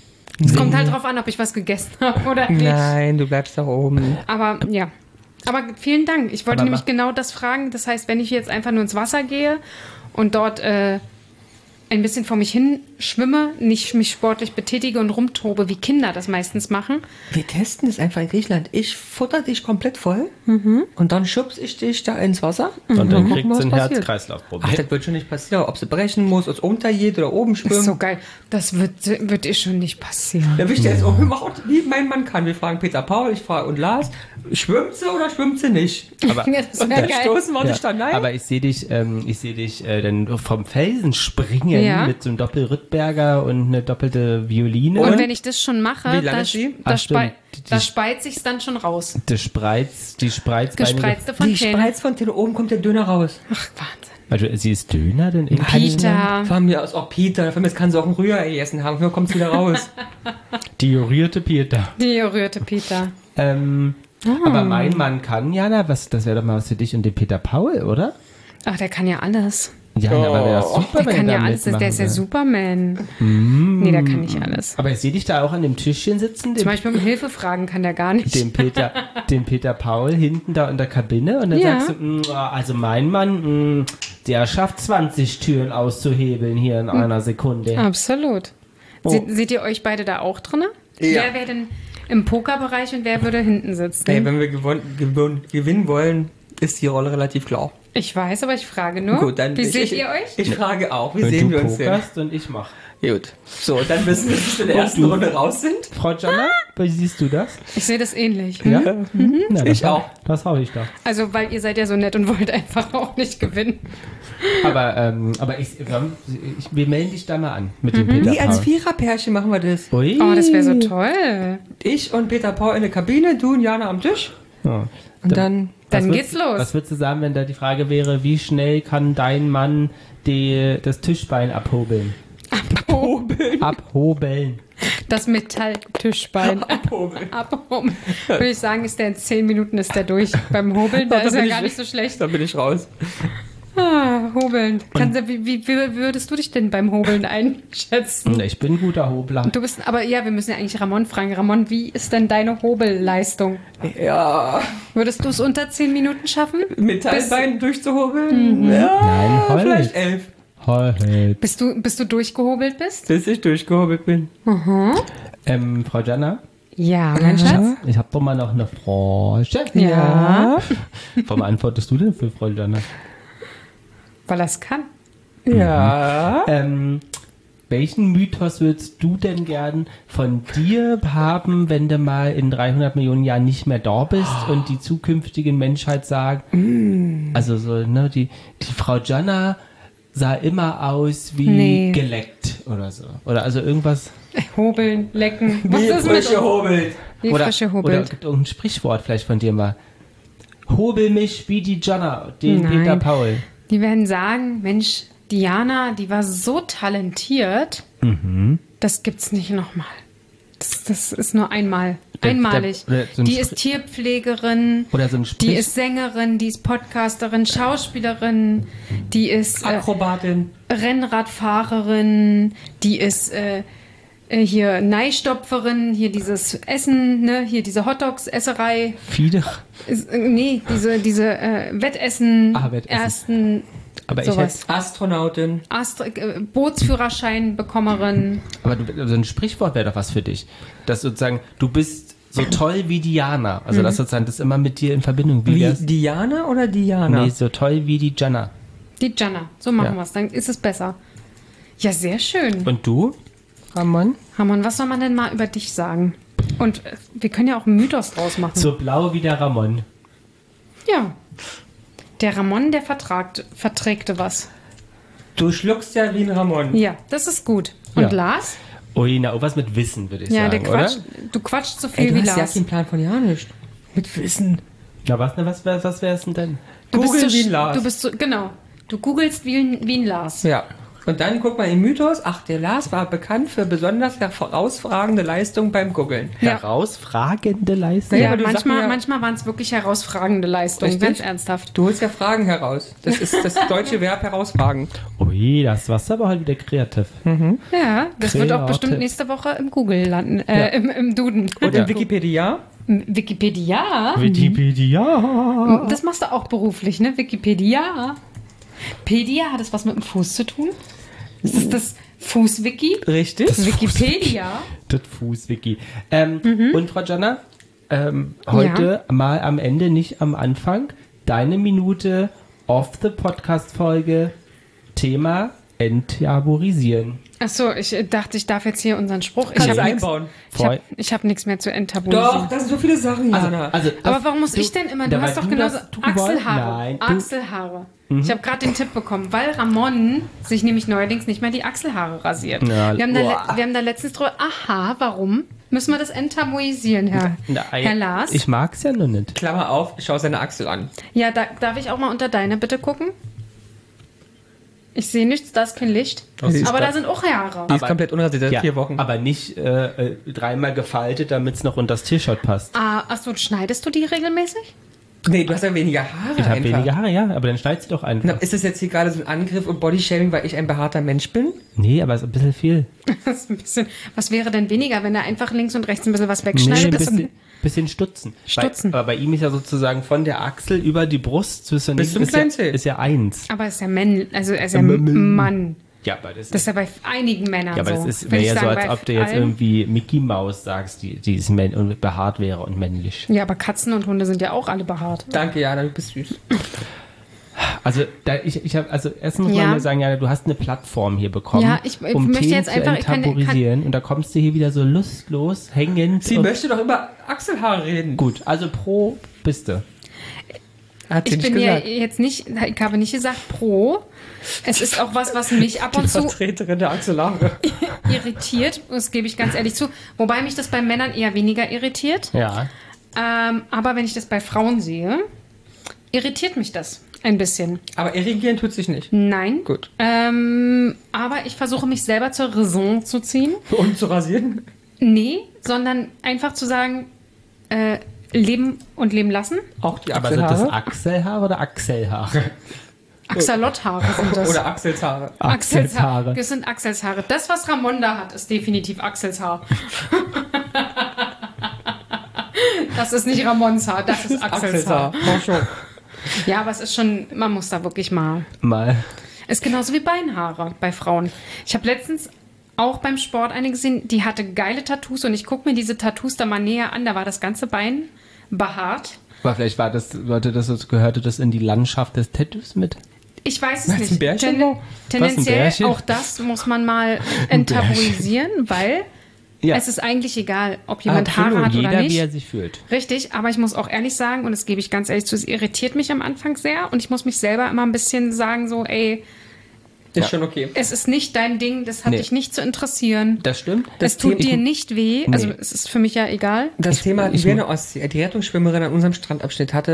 Speaker 1: Es kommt halt drauf an, ob ich was gegessen habe oder nicht.
Speaker 3: Nein, du bleibst da oben.
Speaker 1: Aber ja. Aber vielen Dank. Ich wollte
Speaker 2: Aber
Speaker 1: nämlich
Speaker 2: mach-
Speaker 1: genau das fragen. Das heißt, wenn ich jetzt einfach nur ins Wasser gehe und dort äh, ein bisschen vor mich hin schwimme, nicht mich sportlich betätige und rumtobe, wie Kinder das meistens machen.
Speaker 3: Wir testen das einfach in Griechenland. Ich futter dich komplett voll und dann schubs ich dich da ins Wasser.
Speaker 2: Und dann
Speaker 3: gucken,
Speaker 2: kriegt
Speaker 3: was
Speaker 2: sie ein
Speaker 3: passiert.
Speaker 2: Herz-Kreislauf-Problem.
Speaker 3: Ach, das wird schon nicht passieren. Ob sie brechen muss, aus untergeht oder oben
Speaker 1: Das
Speaker 3: schwimmen.
Speaker 1: ist so geil. Das wird, wird ihr schon nicht passieren.
Speaker 3: Da wichtig ist auch immer, auch, wie mein Mann kann. Wir fragen Peter Paul, ich frage und Lars, schwimmt sie oder schwimmt sie nicht?
Speaker 2: Aber,
Speaker 1: Ja, das
Speaker 3: Und
Speaker 1: wäre
Speaker 3: dann
Speaker 1: geil.
Speaker 3: stoßen wir
Speaker 2: ja,
Speaker 3: dich dann nein.
Speaker 2: aber ich sehe dich, ähm, ich sehe dich äh, dann vom Felsen springen
Speaker 1: Ja.
Speaker 2: mit so einem Doppel-Rüttberger und eine doppelte Violine.
Speaker 1: Und wenn ich das schon mache,
Speaker 3: Wie lange
Speaker 1: da,
Speaker 3: ist die?
Speaker 1: da,
Speaker 2: Ach,
Speaker 1: spei
Speaker 2: stimmt. Die-
Speaker 1: da
Speaker 2: die-
Speaker 1: speit sich's dann schon raus.
Speaker 2: die Spreiz, die Spreizbeine.
Speaker 1: Gespreizte
Speaker 3: die
Speaker 1: Fontäne.
Speaker 3: Spreizfontäne, oben kommt der Döner raus.
Speaker 1: Ach, Wahnsinn.
Speaker 2: Also, sie ist Döner denn irgendwie?
Speaker 1: Peter.
Speaker 3: Von mir aus auch Peter. Von mir aus kann sie auch ein Rührei essen haben. Von mir kommt es wieder raus.
Speaker 2: Die jurierte Peter.
Speaker 1: Die rührte Peter.
Speaker 2: Ähm, Aber mein Mann kann, Jana, was, das wäre doch mal was für dich und den Peter Paul, oder?
Speaker 1: Ach, der kann ja alles.
Speaker 2: Ja, aber wäre das super,
Speaker 1: Der
Speaker 2: wenn
Speaker 1: kann
Speaker 2: er
Speaker 1: ja
Speaker 2: da
Speaker 1: alles. Der ist ja
Speaker 2: mitmachen
Speaker 1: Superman. Nee, der kann nicht alles.
Speaker 2: würde. Aber ich sehe dich da auch an dem Tischchen sitzen,
Speaker 1: Zum
Speaker 2: den,
Speaker 1: Beispiel um Hilfe fragen kann der gar nicht.
Speaker 2: den, Peter, den Peter Paul hinten da in der Kabine und dann
Speaker 1: Ja.
Speaker 2: sagst du, "Mm, also mein Mann, mm, der schafft zwanzig Türen auszuhebeln hier in einer Sekunde.
Speaker 1: Absolut.
Speaker 2: Oh.
Speaker 1: Se seht ihr euch beide da auch drin?
Speaker 3: Ja.
Speaker 1: Wer wäre denn im Pokerbereich und wer würde hinten sitzen?
Speaker 3: Hey, wenn wir gewon gewon gewinnen wollen, ist die Rolle relativ klar.
Speaker 1: Ich weiß, aber ich frage nur.
Speaker 3: Gut, dann
Speaker 1: Wie
Speaker 3: ich,
Speaker 1: seht
Speaker 3: ich,
Speaker 1: ihr euch?
Speaker 3: Ich frage auch, wie
Speaker 2: Wenn
Speaker 3: sehen
Speaker 2: du
Speaker 3: wir uns denn?
Speaker 2: pokerst und ich mach.
Speaker 3: Gut. So, dann wissen wir, dass wir in der ersten
Speaker 2: du?
Speaker 3: Runde raus sind.
Speaker 2: Frau Jana, wie siehst du das?
Speaker 1: Ich sehe das ähnlich.
Speaker 2: Ja? Mhm. Na, das
Speaker 3: Ich
Speaker 2: hau-
Speaker 3: auch.
Speaker 2: Das hau ich doch.
Speaker 1: Also, weil ihr seid ja so nett und wollt einfach auch nicht gewinnen.
Speaker 2: Aber, ähm, aber ich, wir, haben- ich, wir melden dich da mal an mit dem Peter
Speaker 3: Wie als
Speaker 2: Paul.
Speaker 3: Viererpärchen machen wir das.
Speaker 2: Ui.
Speaker 1: Oh, das wäre so toll.
Speaker 3: Ich und Peter Paul in der Kabine, du und Jana am Tisch.
Speaker 2: Ja.
Speaker 3: Und dann...
Speaker 1: Dann
Speaker 2: Was
Speaker 1: geht's
Speaker 2: würdest-
Speaker 1: los.
Speaker 2: Was würdest du sagen, wenn da die Frage wäre, wie schnell kann dein Mann die, das Tischbein abhobeln?
Speaker 3: Abhobeln.
Speaker 2: Abhobeln.
Speaker 1: Das Metalltischbein.
Speaker 3: Abhobeln.
Speaker 1: Abhobeln. Würde ich sagen, ist der in zehn Minuten ist der durch. Beim Hobeln, da
Speaker 3: Da
Speaker 1: ist er
Speaker 3: bin
Speaker 1: gar
Speaker 3: ich-
Speaker 1: nicht so schlecht.
Speaker 3: Da bin ich raus.
Speaker 1: Ah, Hobeln. Kannst du, wie, wie, wie würdest du dich denn beim Hobeln einschätzen?
Speaker 2: Ich bin ein guter Hobler.
Speaker 1: Du bist, aber ja, wir müssen ja eigentlich Ramon fragen. Ramon, wie ist denn deine Hobelleistung?
Speaker 3: Ja,
Speaker 1: Würdest du es unter zehn Minuten schaffen?
Speaker 3: Metallbein durchzuhobeln? Ja,
Speaker 2: Nein, Holz.
Speaker 3: vielleicht elf.
Speaker 2: Holz.
Speaker 1: Bis du, bis du durchgehobelt bist?
Speaker 3: Bis ich durchgehobelt bin.
Speaker 2: Ähm, Frau Jana,
Speaker 1: Ja, mein Schatz.
Speaker 2: ich habe doch mal noch eine Frage.
Speaker 1: Ja.
Speaker 2: Warum antwortest du denn für Frau Jana?
Speaker 1: Weil er es kann.
Speaker 3: Ja.
Speaker 2: Ähm, welchen Mythos würdest du denn gern von dir haben, wenn du mal in dreihundert Millionen Jahren nicht mehr da bist und die zukünftige Menschheit sagt, also so, ne, die, die Frau Jana sah immer aus wie
Speaker 1: Nee.
Speaker 2: geleckt oder so. Oder also irgendwas.
Speaker 1: Hobeln, lecken. Was
Speaker 3: Wie
Speaker 1: ist mit
Speaker 3: frisch
Speaker 1: uns?
Speaker 3: gehobelt.
Speaker 1: Wie
Speaker 2: oder,
Speaker 1: frische
Speaker 2: oder
Speaker 1: hobelt.
Speaker 2: gibt irgendein Sprichwort vielleicht von dir mal. hobel mich wie die Jonna, den
Speaker 1: Nein.
Speaker 2: Peter Paul.
Speaker 1: Die werden sagen, Mensch, Diana, die war so talentiert,
Speaker 2: Mhm.
Speaker 1: das gibt's nicht nochmal. Das, das ist nur einmal.
Speaker 2: Der-
Speaker 1: Einmalig.
Speaker 2: der- oder so ein
Speaker 1: die
Speaker 2: Spr-
Speaker 1: ist Tierpflegerin,
Speaker 2: Oder so ein
Speaker 1: die
Speaker 2: Sprich-
Speaker 1: ist Sängerin, die ist Podcasterin, Schauspielerin, die ist äh,
Speaker 3: Akrobatin.
Speaker 1: Rennradfahrerin, die ist äh, äh, hier Neistopferin, hier dieses Essen, ne, hier diese Hotdogs-Esserei.
Speaker 2: Fiede.
Speaker 1: Ist, äh, nee, diese, diese äh, Wettessen,
Speaker 2: Ah, Wettessen.
Speaker 1: ersten,
Speaker 2: Aber ich
Speaker 1: sowas.
Speaker 3: Astronautin.
Speaker 1: Astro äh, Bootsführerschein-Bekommerin.
Speaker 2: Aber du, so ein Sprichwort wäre doch was für dich. Dass sozusagen, du bist so toll wie Diana. Also, dass sozusagen das immer mit dir in Verbindung wie
Speaker 3: Wie
Speaker 2: wär's?
Speaker 3: Diana oder Diana?
Speaker 2: Nee, so toll wie die Jonna.
Speaker 1: Die Jana, so machen
Speaker 2: Ja.
Speaker 1: wir es, dann ist es besser. Ja, sehr schön.
Speaker 2: Und du?
Speaker 3: Ramon?
Speaker 1: Ramon, was soll man denn mal über dich sagen? Und äh, wir können ja auch einen Mythos draus machen.
Speaker 2: So blau wie der Ramon.
Speaker 1: Ja. Der Ramon, der vertragt, verträgte was.
Speaker 3: Du schluckst ja wie ein Ramon.
Speaker 1: Ja, das ist gut. Und
Speaker 2: Ja.
Speaker 1: Lars?
Speaker 2: Ui, na, was mit Wissen, würde ich
Speaker 1: Ja,
Speaker 2: sagen,
Speaker 1: der Quatsch.
Speaker 2: oder?
Speaker 1: Du quatschst so
Speaker 3: Ey,
Speaker 1: viel
Speaker 3: du
Speaker 1: wie
Speaker 3: hast ja
Speaker 1: Lars.
Speaker 3: keinen Plan von ja nicht. Mit Wissen.
Speaker 2: Na, was, na, was, wär- was wäre es denn denn?
Speaker 1: Du bist
Speaker 3: Google
Speaker 1: so,
Speaker 3: wie
Speaker 1: sch-
Speaker 3: ein Lars.
Speaker 1: Du bist so, genau. Du googelst wie ein, wie ein Lars.
Speaker 3: Ja. Und dann guck mal im Mythos, ach, der Lars war bekannt für besonders herausragende Leistungen beim Guggeln.
Speaker 1: Ja.
Speaker 2: Herausfragende Leistung?
Speaker 3: Ja,
Speaker 1: Ja,
Speaker 3: aber du sagst
Speaker 1: manchmal,
Speaker 3: mir ja-
Speaker 1: manchmal waren es wirklich herausragende Leistungen,
Speaker 3: Richtig?
Speaker 1: ganz ernsthaft.
Speaker 3: Du holst ja Fragen heraus. Das ist das deutsche Verb herausfragen.
Speaker 2: Ui, das war's aber heute wieder kreativ.
Speaker 1: Ja, das wird auch
Speaker 2: Kreativ.
Speaker 1: bestimmt nächste Woche im Google landen, äh,
Speaker 2: Ja.
Speaker 1: im, im Duden.
Speaker 3: Und
Speaker 2: Ja.
Speaker 3: in Wikipedia?
Speaker 1: Wikipedia?
Speaker 2: Wikipedia.
Speaker 1: Das machst du auch beruflich, ne? Wikipedia. Pedia, hat das was mit dem Fuß zu tun? Ist das das Fußwiki?
Speaker 3: Richtig.
Speaker 1: Das Wikipedia?
Speaker 2: Das Fußwiki. Ähm,
Speaker 1: Mhm.
Speaker 2: Und Frau Jonna, ähm, heute mal am Ende, nicht am Anfang, deine Minute of the Podcast-Folge, Thema enttabuisieren.
Speaker 1: Achso, ich äh, dachte, ich darf jetzt hier unseren Spruch. Ich
Speaker 3: Kannst
Speaker 1: habe
Speaker 3: du
Speaker 1: nichts
Speaker 3: einbauen.
Speaker 1: ich hab, ich hab nix mehr zu enttabuisieren.
Speaker 3: Doch, das sind so viele Sachen, Jana.
Speaker 2: Also,
Speaker 1: Aber
Speaker 2: das-
Speaker 1: warum muss
Speaker 2: du-
Speaker 1: ich denn immer?
Speaker 2: Ja,
Speaker 1: Du
Speaker 2: weil
Speaker 1: hast doch
Speaker 2: du
Speaker 1: genauso
Speaker 2: das tun wolltest.
Speaker 1: Achselhaare.
Speaker 2: Nein, du-
Speaker 1: Achselhaare. Ich habe gerade den Tipp bekommen, weil Ramon sich nämlich neuerdings nicht mehr die Achselhaare rasiert.
Speaker 2: Ja,
Speaker 1: wir, haben da,
Speaker 2: boah.
Speaker 1: le- wir haben da letztens drüber, aha, warum? Müssen wir das enttabuisieren, Herr,
Speaker 2: Na,
Speaker 1: Herr Lars?
Speaker 2: Ich mag's ja noch nicht.
Speaker 3: Klammer auf, schau seine Achsel an.
Speaker 1: Ja, da, darf ich auch mal unter deine bitte gucken? Ich sehe nichts, da ist kein Licht.
Speaker 2: Das ist
Speaker 1: Aber
Speaker 2: da-
Speaker 1: da sind auch Haare.
Speaker 3: Die ist komplett unrasiert seit
Speaker 2: Ja,
Speaker 3: vier Wochen.
Speaker 2: aber nicht äh, äh, dreimal gefaltet, damit es noch unter das T-Shirt passt.
Speaker 1: Ah, achso, schneidest du die regelmäßig?
Speaker 3: Nee, du hast ja weniger Haare
Speaker 2: Ich habe
Speaker 3: einfach.
Speaker 2: weniger Haare, ja, aber dann schneid's doch
Speaker 3: Na,
Speaker 2: einfach.
Speaker 3: ist das jetzt hier gerade so ein Angriff und Bodyshaming, weil ich ein behaarter Mensch bin?
Speaker 2: Nee, aber ist ein bisschen viel.
Speaker 1: Das ist ein bisschen, was wäre denn weniger, wenn er einfach links und rechts ein bisschen was
Speaker 2: Nee,
Speaker 1: wegschneidet?
Speaker 2: ein
Speaker 1: Das-
Speaker 2: bisschen, bisschen stutzen.
Speaker 1: Stutzen.
Speaker 2: Bei, aber bei ihm ist ja sozusagen von der Achsel über die Brust bis, zur
Speaker 3: Bis zum
Speaker 2: ist, ja,
Speaker 3: Kleinzeh.
Speaker 2: ist ja eins.
Speaker 1: Aber er ist ja Mann, also er ist ja
Speaker 2: Ähm, ähm,
Speaker 1: Mann.
Speaker 2: Ja, aber das,
Speaker 1: Das ist ja bei einigen Männern
Speaker 2: ja, aber
Speaker 1: so.
Speaker 2: das ist-
Speaker 1: Würde
Speaker 2: wäre
Speaker 1: ich
Speaker 2: ja so,
Speaker 1: sagen,
Speaker 2: als
Speaker 1: bei
Speaker 2: ob du jetzt
Speaker 1: allen.
Speaker 2: irgendwie Mickey Maus sagst, die, die ist männ- und behaart wäre und männlich.
Speaker 1: Ja, aber Katzen und Hunde sind ja auch alle behaart.
Speaker 3: Danke, Jana, du bist süß.
Speaker 2: Also, da, ich, ich habe, also erstens muss
Speaker 1: Ja.
Speaker 2: man ja sagen, ja, du hast eine Plattform hier bekommen,
Speaker 1: Ja, ich- ich
Speaker 2: um
Speaker 1: möchte
Speaker 2: Themen
Speaker 1: jetzt
Speaker 2: zu
Speaker 1: einfach- ich kann-
Speaker 2: enttabuisieren und da kommst du hier wieder so lustlos, hängend.
Speaker 3: Sie
Speaker 2: und,
Speaker 3: möchte doch über Achselhaare reden.
Speaker 2: gut, also pro bist du.
Speaker 3: Hat sie
Speaker 1: Ich
Speaker 3: nicht
Speaker 1: bin ja
Speaker 3: gesagt.
Speaker 1: jetzt nicht, ich habe nicht gesagt pro. Es ist auch was, was mich ab
Speaker 3: Die
Speaker 1: und zu
Speaker 3: Vertreterin der Achselhaare.
Speaker 1: irritiert. Das gebe ich ganz ehrlich zu. Wobei mich das bei Männern eher weniger irritiert.
Speaker 2: Ja.
Speaker 1: Ähm, aber wenn ich das bei Frauen sehe, irritiert mich das ein bisschen.
Speaker 3: Aber irrigieren tut sich nicht.
Speaker 1: Nein.
Speaker 3: Gut.
Speaker 1: Ähm, aber ich versuche mich selber zur Raison zu ziehen.
Speaker 3: Und zu rasieren?
Speaker 1: Nee, sondern einfach zu sagen, äh, leben und leben lassen.
Speaker 3: Auch die
Speaker 2: Aber sind das
Speaker 3: Achselhaare?
Speaker 2: Achselhaare oder Achselhaare?
Speaker 1: Axolotl-Haare sind das.
Speaker 3: Oder Achselshaare.
Speaker 2: Achselshaare.
Speaker 1: Das sind Achselshaare. Das, was Ramon da hat, ist definitiv Achselshaar. Das ist nicht Ramons Haar, das ist Achselshaar.
Speaker 3: Achselshaar.
Speaker 1: Ja, aber es ist schon, man muss da wirklich mal.
Speaker 2: Mal.
Speaker 1: Ist genauso wie Beinhaare bei Frauen. Ich habe letztens auch beim Sport eine gesehen, die hatte geile Tattoos und ich gucke mir diese Tattoos da mal näher an. Da war das ganze Bein behaart.
Speaker 2: Aber vielleicht war das, Leute, das gehörte das in die Landschaft des Tattoos mit?
Speaker 1: Ich weiß es
Speaker 3: Was, ein
Speaker 1: nicht.
Speaker 3: Bärchen?
Speaker 1: Ten
Speaker 2: Was, ein
Speaker 1: tendenziell,
Speaker 2: Bärchen?
Speaker 1: auch das muss man mal enttabuisieren, weil
Speaker 2: Ja.
Speaker 1: es ist eigentlich egal, ob jemand
Speaker 2: Absolut,
Speaker 1: Haare hat
Speaker 2: jeder,
Speaker 1: oder
Speaker 2: wie er
Speaker 1: nicht.
Speaker 2: sich fühlt.
Speaker 1: Richtig, aber ich muss auch ehrlich sagen, und das gebe ich ganz ehrlich zu, es irritiert mich am Anfang sehr und ich muss mich selber immer ein bisschen sagen, so, ey,
Speaker 3: Ist schon okay.
Speaker 1: es ist nicht dein Ding, das hat
Speaker 2: Nee.
Speaker 1: dich nicht zu interessieren.
Speaker 2: Das stimmt.
Speaker 1: Es tut
Speaker 3: Thema-
Speaker 1: dir nicht weh, also
Speaker 2: Nee.
Speaker 1: es ist für mich ja egal.
Speaker 3: Das
Speaker 2: Ich-
Speaker 3: Thema hatten
Speaker 2: ich
Speaker 3: wir in
Speaker 2: mu-
Speaker 3: der Ostsee. Die Rettungsschwimmerin an unserem Strandabschnitt hatte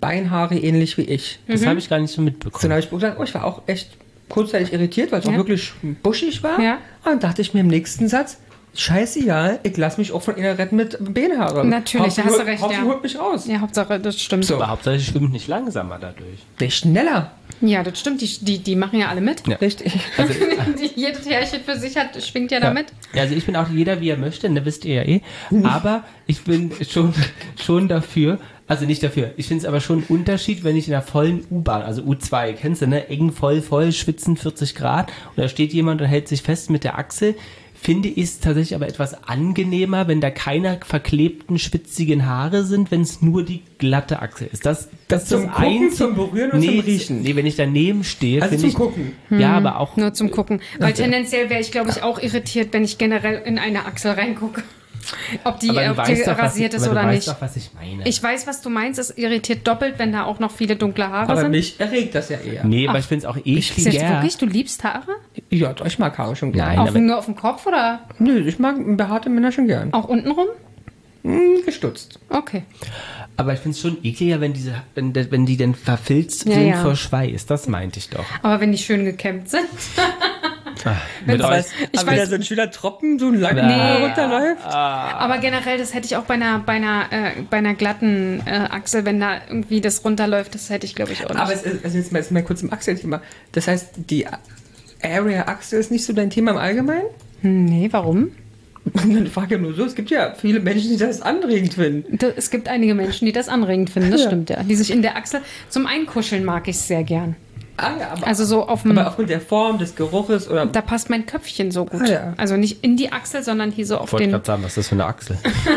Speaker 3: Beinhaare ähnlich wie ich.
Speaker 2: Das habe ich gar nicht so
Speaker 3: So,
Speaker 2: mitbekommen.
Speaker 3: dann habe ich gesagt, oh, ich war auch echt kurzzeitig irritiert, weil es
Speaker 1: Ja.
Speaker 3: auch wirklich buschig war.
Speaker 1: Ja.
Speaker 3: Und dann dachte ich mir im nächsten Satz, scheißegal, ich lasse mich auch von ihr retten mit Beinhaare.
Speaker 1: Natürlich, da
Speaker 3: Hauptsache,
Speaker 1: hast du
Speaker 3: holt-
Speaker 1: recht,
Speaker 3: Hauptsache,
Speaker 1: ja.
Speaker 3: holt mich raus.
Speaker 1: Ja, Hauptsache, das stimmt.
Speaker 3: So.
Speaker 2: Aber hauptsächlich schwimmt nicht langsamer dadurch.
Speaker 3: Nicht schneller.
Speaker 1: Ja, das stimmt. Die, die, die machen ja alle mit.
Speaker 2: Ja.
Speaker 3: Richtig.
Speaker 1: Jedes Härchen für sich hat, schwingt ja da mit.
Speaker 2: Ja, also ich bin auch jeder, wie er möchte, ne, wisst ihr ja eh. Aber ich bin schon, schon dafür, also nicht dafür, ich finde es aber schon ein Unterschied, wenn ich in einer vollen U-Bahn, also U zwei, kennst du, ne, eng, voll, voll, schwitzen, vierzig Grad, und da steht jemand und hält sich fest mit der Achsel, finde ich es tatsächlich aber etwas angenehmer, wenn da keine verklebten, schwitzigen Haare sind, wenn es nur die glatte Achsel ist. Das, das,
Speaker 3: Zum
Speaker 2: ist das
Speaker 3: Gucken,
Speaker 2: Einzige.
Speaker 3: zum Berühren und zum Riechen?
Speaker 2: Nee, wenn ich daneben stehe,
Speaker 3: Also
Speaker 2: finde
Speaker 3: zum
Speaker 2: ich...
Speaker 3: Gucken.
Speaker 2: Ja, aber auch...
Speaker 1: Nur zum Gucken. Weil tendenziell wäre ich, glaube ich, auch irritiert, wenn ich generell in eine Achsel reingucke. Ob die,
Speaker 2: aber du
Speaker 1: ob die
Speaker 2: weißt doch, was
Speaker 1: rasiert
Speaker 2: ich,
Speaker 1: ist
Speaker 2: aber
Speaker 1: oder
Speaker 2: du
Speaker 1: nicht.
Speaker 2: weißt doch, was ich meine.
Speaker 1: Ich weiß, was du meinst. Es irritiert doppelt, wenn da auch noch viele dunkle Haare
Speaker 3: Aber
Speaker 1: sind.
Speaker 3: mich erregt das ja eher.
Speaker 2: Nee, aber ich finde es auch
Speaker 1: Ist jetzt
Speaker 2: ekliger.
Speaker 1: wirklich, du liebst Haare?
Speaker 3: Ja, ich mag Haare schon gern.
Speaker 2: Nein.
Speaker 1: Auf,
Speaker 2: aber-
Speaker 1: nur auf dem Kopf oder
Speaker 3: Nö, ich mag behaarte Männer schon gern.
Speaker 1: auch untenrum?
Speaker 3: Hm, gestutzt.
Speaker 1: Okay.
Speaker 2: Aber ich finde es schon ekliger, wenn diese, wenn, de- wenn die denn verfilzt
Speaker 1: Ja,
Speaker 2: sind
Speaker 1: ja.
Speaker 2: vor Schweiß. Das meinte ich doch.
Speaker 1: Aber wenn die schön gekämmt sind.
Speaker 2: Mit
Speaker 3: Aber
Speaker 2: euch.
Speaker 3: es-
Speaker 1: Ich
Speaker 3: aber
Speaker 1: weiß-
Speaker 3: da so ein schöner Tropfen, so ein langer
Speaker 1: Nee.
Speaker 3: runterläuft.
Speaker 1: Aber generell, das hätte ich auch bei einer, bei einer, äh, bei einer glatten äh, Achsel, wenn da irgendwie das runterläuft, das hätte ich, glaube ich, auch nicht.
Speaker 3: Aber es ist, also jetzt mal, jetzt mal kurz im Achselthema. Das heißt, die Area Achsel ist nicht so dein Thema im Allgemeinen?
Speaker 1: Hm, nee, warum?
Speaker 3: Ich frage ja nur so, es gibt ja viele Menschen, die das anregend finden.
Speaker 1: Da- Es gibt einige Menschen, die das anregend finden, das
Speaker 3: Ja.
Speaker 1: stimmt ja. Die sich in der Achsel, zum Einkuscheln mag ich es sehr gern.
Speaker 3: Ah ja, aber,
Speaker 1: Also so auf dem,
Speaker 3: aber aufgrund der Form, des Geruches oder...
Speaker 1: da passt mein Köpfchen so gut.
Speaker 3: Ah, ja.
Speaker 1: Also nicht in die Achsel, sondern hier so auf
Speaker 2: Ich wollte
Speaker 1: den,
Speaker 2: gerade sagen, was ist das für eine Achsel?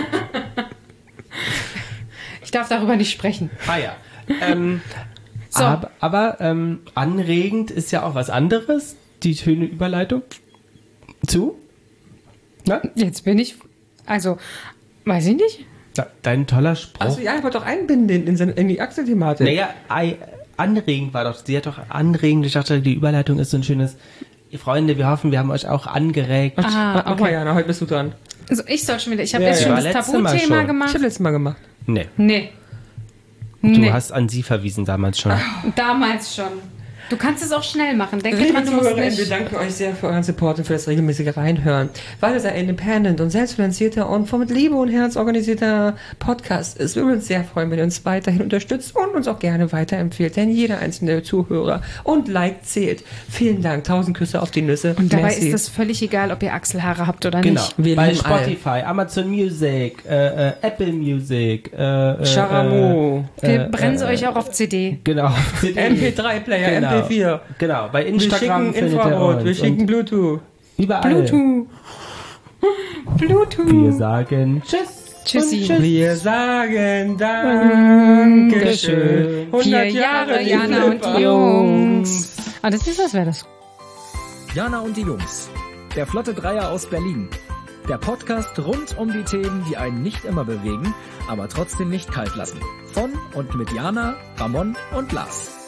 Speaker 1: ich darf darüber nicht sprechen.
Speaker 2: Ah ja. Ähm,
Speaker 1: So.
Speaker 2: Aber, aber ähm, anregend ist ja auch was anderes. Die schöne Überleitung zu... Na?
Speaker 1: Jetzt bin ich, also, weiß ich nicht.
Speaker 2: Ja, dein toller Spruch.
Speaker 3: Achso, ja, ich wollte doch einbinden in, in die Achselthematik.
Speaker 2: Naja, ei- anregend war doch, sie hat doch anregend, ich dachte, die Überleitung ist so ein schönes, Freunde, wir hoffen, wir haben euch auch angeregt.
Speaker 1: Ah,
Speaker 3: Mach mal,
Speaker 1: okay.
Speaker 3: Jana, heute bist du dran.
Speaker 1: Also ich soll schon wieder, ich habe
Speaker 3: Ja,
Speaker 1: jetzt
Speaker 3: ja.
Speaker 1: schon
Speaker 2: War
Speaker 1: das
Speaker 2: letztes Mal
Speaker 1: Tabuthema
Speaker 2: schon.
Speaker 3: Ich
Speaker 1: gemacht.
Speaker 3: habe letztes Mal gemacht.
Speaker 2: Nee,
Speaker 1: Nee.
Speaker 2: du
Speaker 1: Nee.
Speaker 2: hast an sie verwiesen damals schon.
Speaker 1: Damals schon. Du kannst es auch schnell machen. Denke
Speaker 3: Liebe
Speaker 1: dran, du musst
Speaker 3: Zuhörerinnen, wir
Speaker 1: nicht.
Speaker 3: danken euch sehr für euren Support und für das regelmäßige Reinhören. Weil es ein independent und selbstfinanzierter und von mit Liebe und Herz organisierter Podcast ist, würden wir uns sehr freuen, wenn ihr uns weiterhin unterstützt und uns auch gerne weiterempfehlt, denn jeder einzelne Zuhörer und Like zählt. Vielen Dank, tausend Küsse auf die Nüsse.
Speaker 1: Und dabei
Speaker 3: Merci.
Speaker 1: ist es völlig egal, ob ihr Achselhaare habt oder
Speaker 2: Genau.
Speaker 1: nicht.
Speaker 3: Wir
Speaker 2: Bei
Speaker 3: lieben alle.
Speaker 2: Spotify, Amazon Music, äh, äh, Apple Music, äh, äh,
Speaker 3: Charamo.
Speaker 1: Wir brennen sie euch auch auf C D.
Speaker 2: Genau.
Speaker 3: M P drei Player,
Speaker 2: Genau.
Speaker 3: M P vier.
Speaker 2: Genau, bei
Speaker 3: Wir
Speaker 2: Instagram
Speaker 3: schicken
Speaker 2: findet ihr
Speaker 3: Infrarot,
Speaker 2: uns
Speaker 3: wir schicken
Speaker 2: und
Speaker 3: Bluetooth.
Speaker 2: überall.
Speaker 3: Bluetooth.
Speaker 1: Bluetooth.
Speaker 2: Wir sagen Tschüss.
Speaker 1: Tschüssi.
Speaker 2: Und tschüss.
Speaker 3: Wir sagen Dankeschön.
Speaker 1: Vier Jahre, Jana und die Jungs. Ah, das ist, was wäre das?
Speaker 4: Jana und die Jungs. Der Flotte Dreier aus Berlin. Der Podcast rund um die Themen, die einen nicht immer bewegen, aber trotzdem nicht kalt lassen. Von und mit Jana, Ramon und Lars.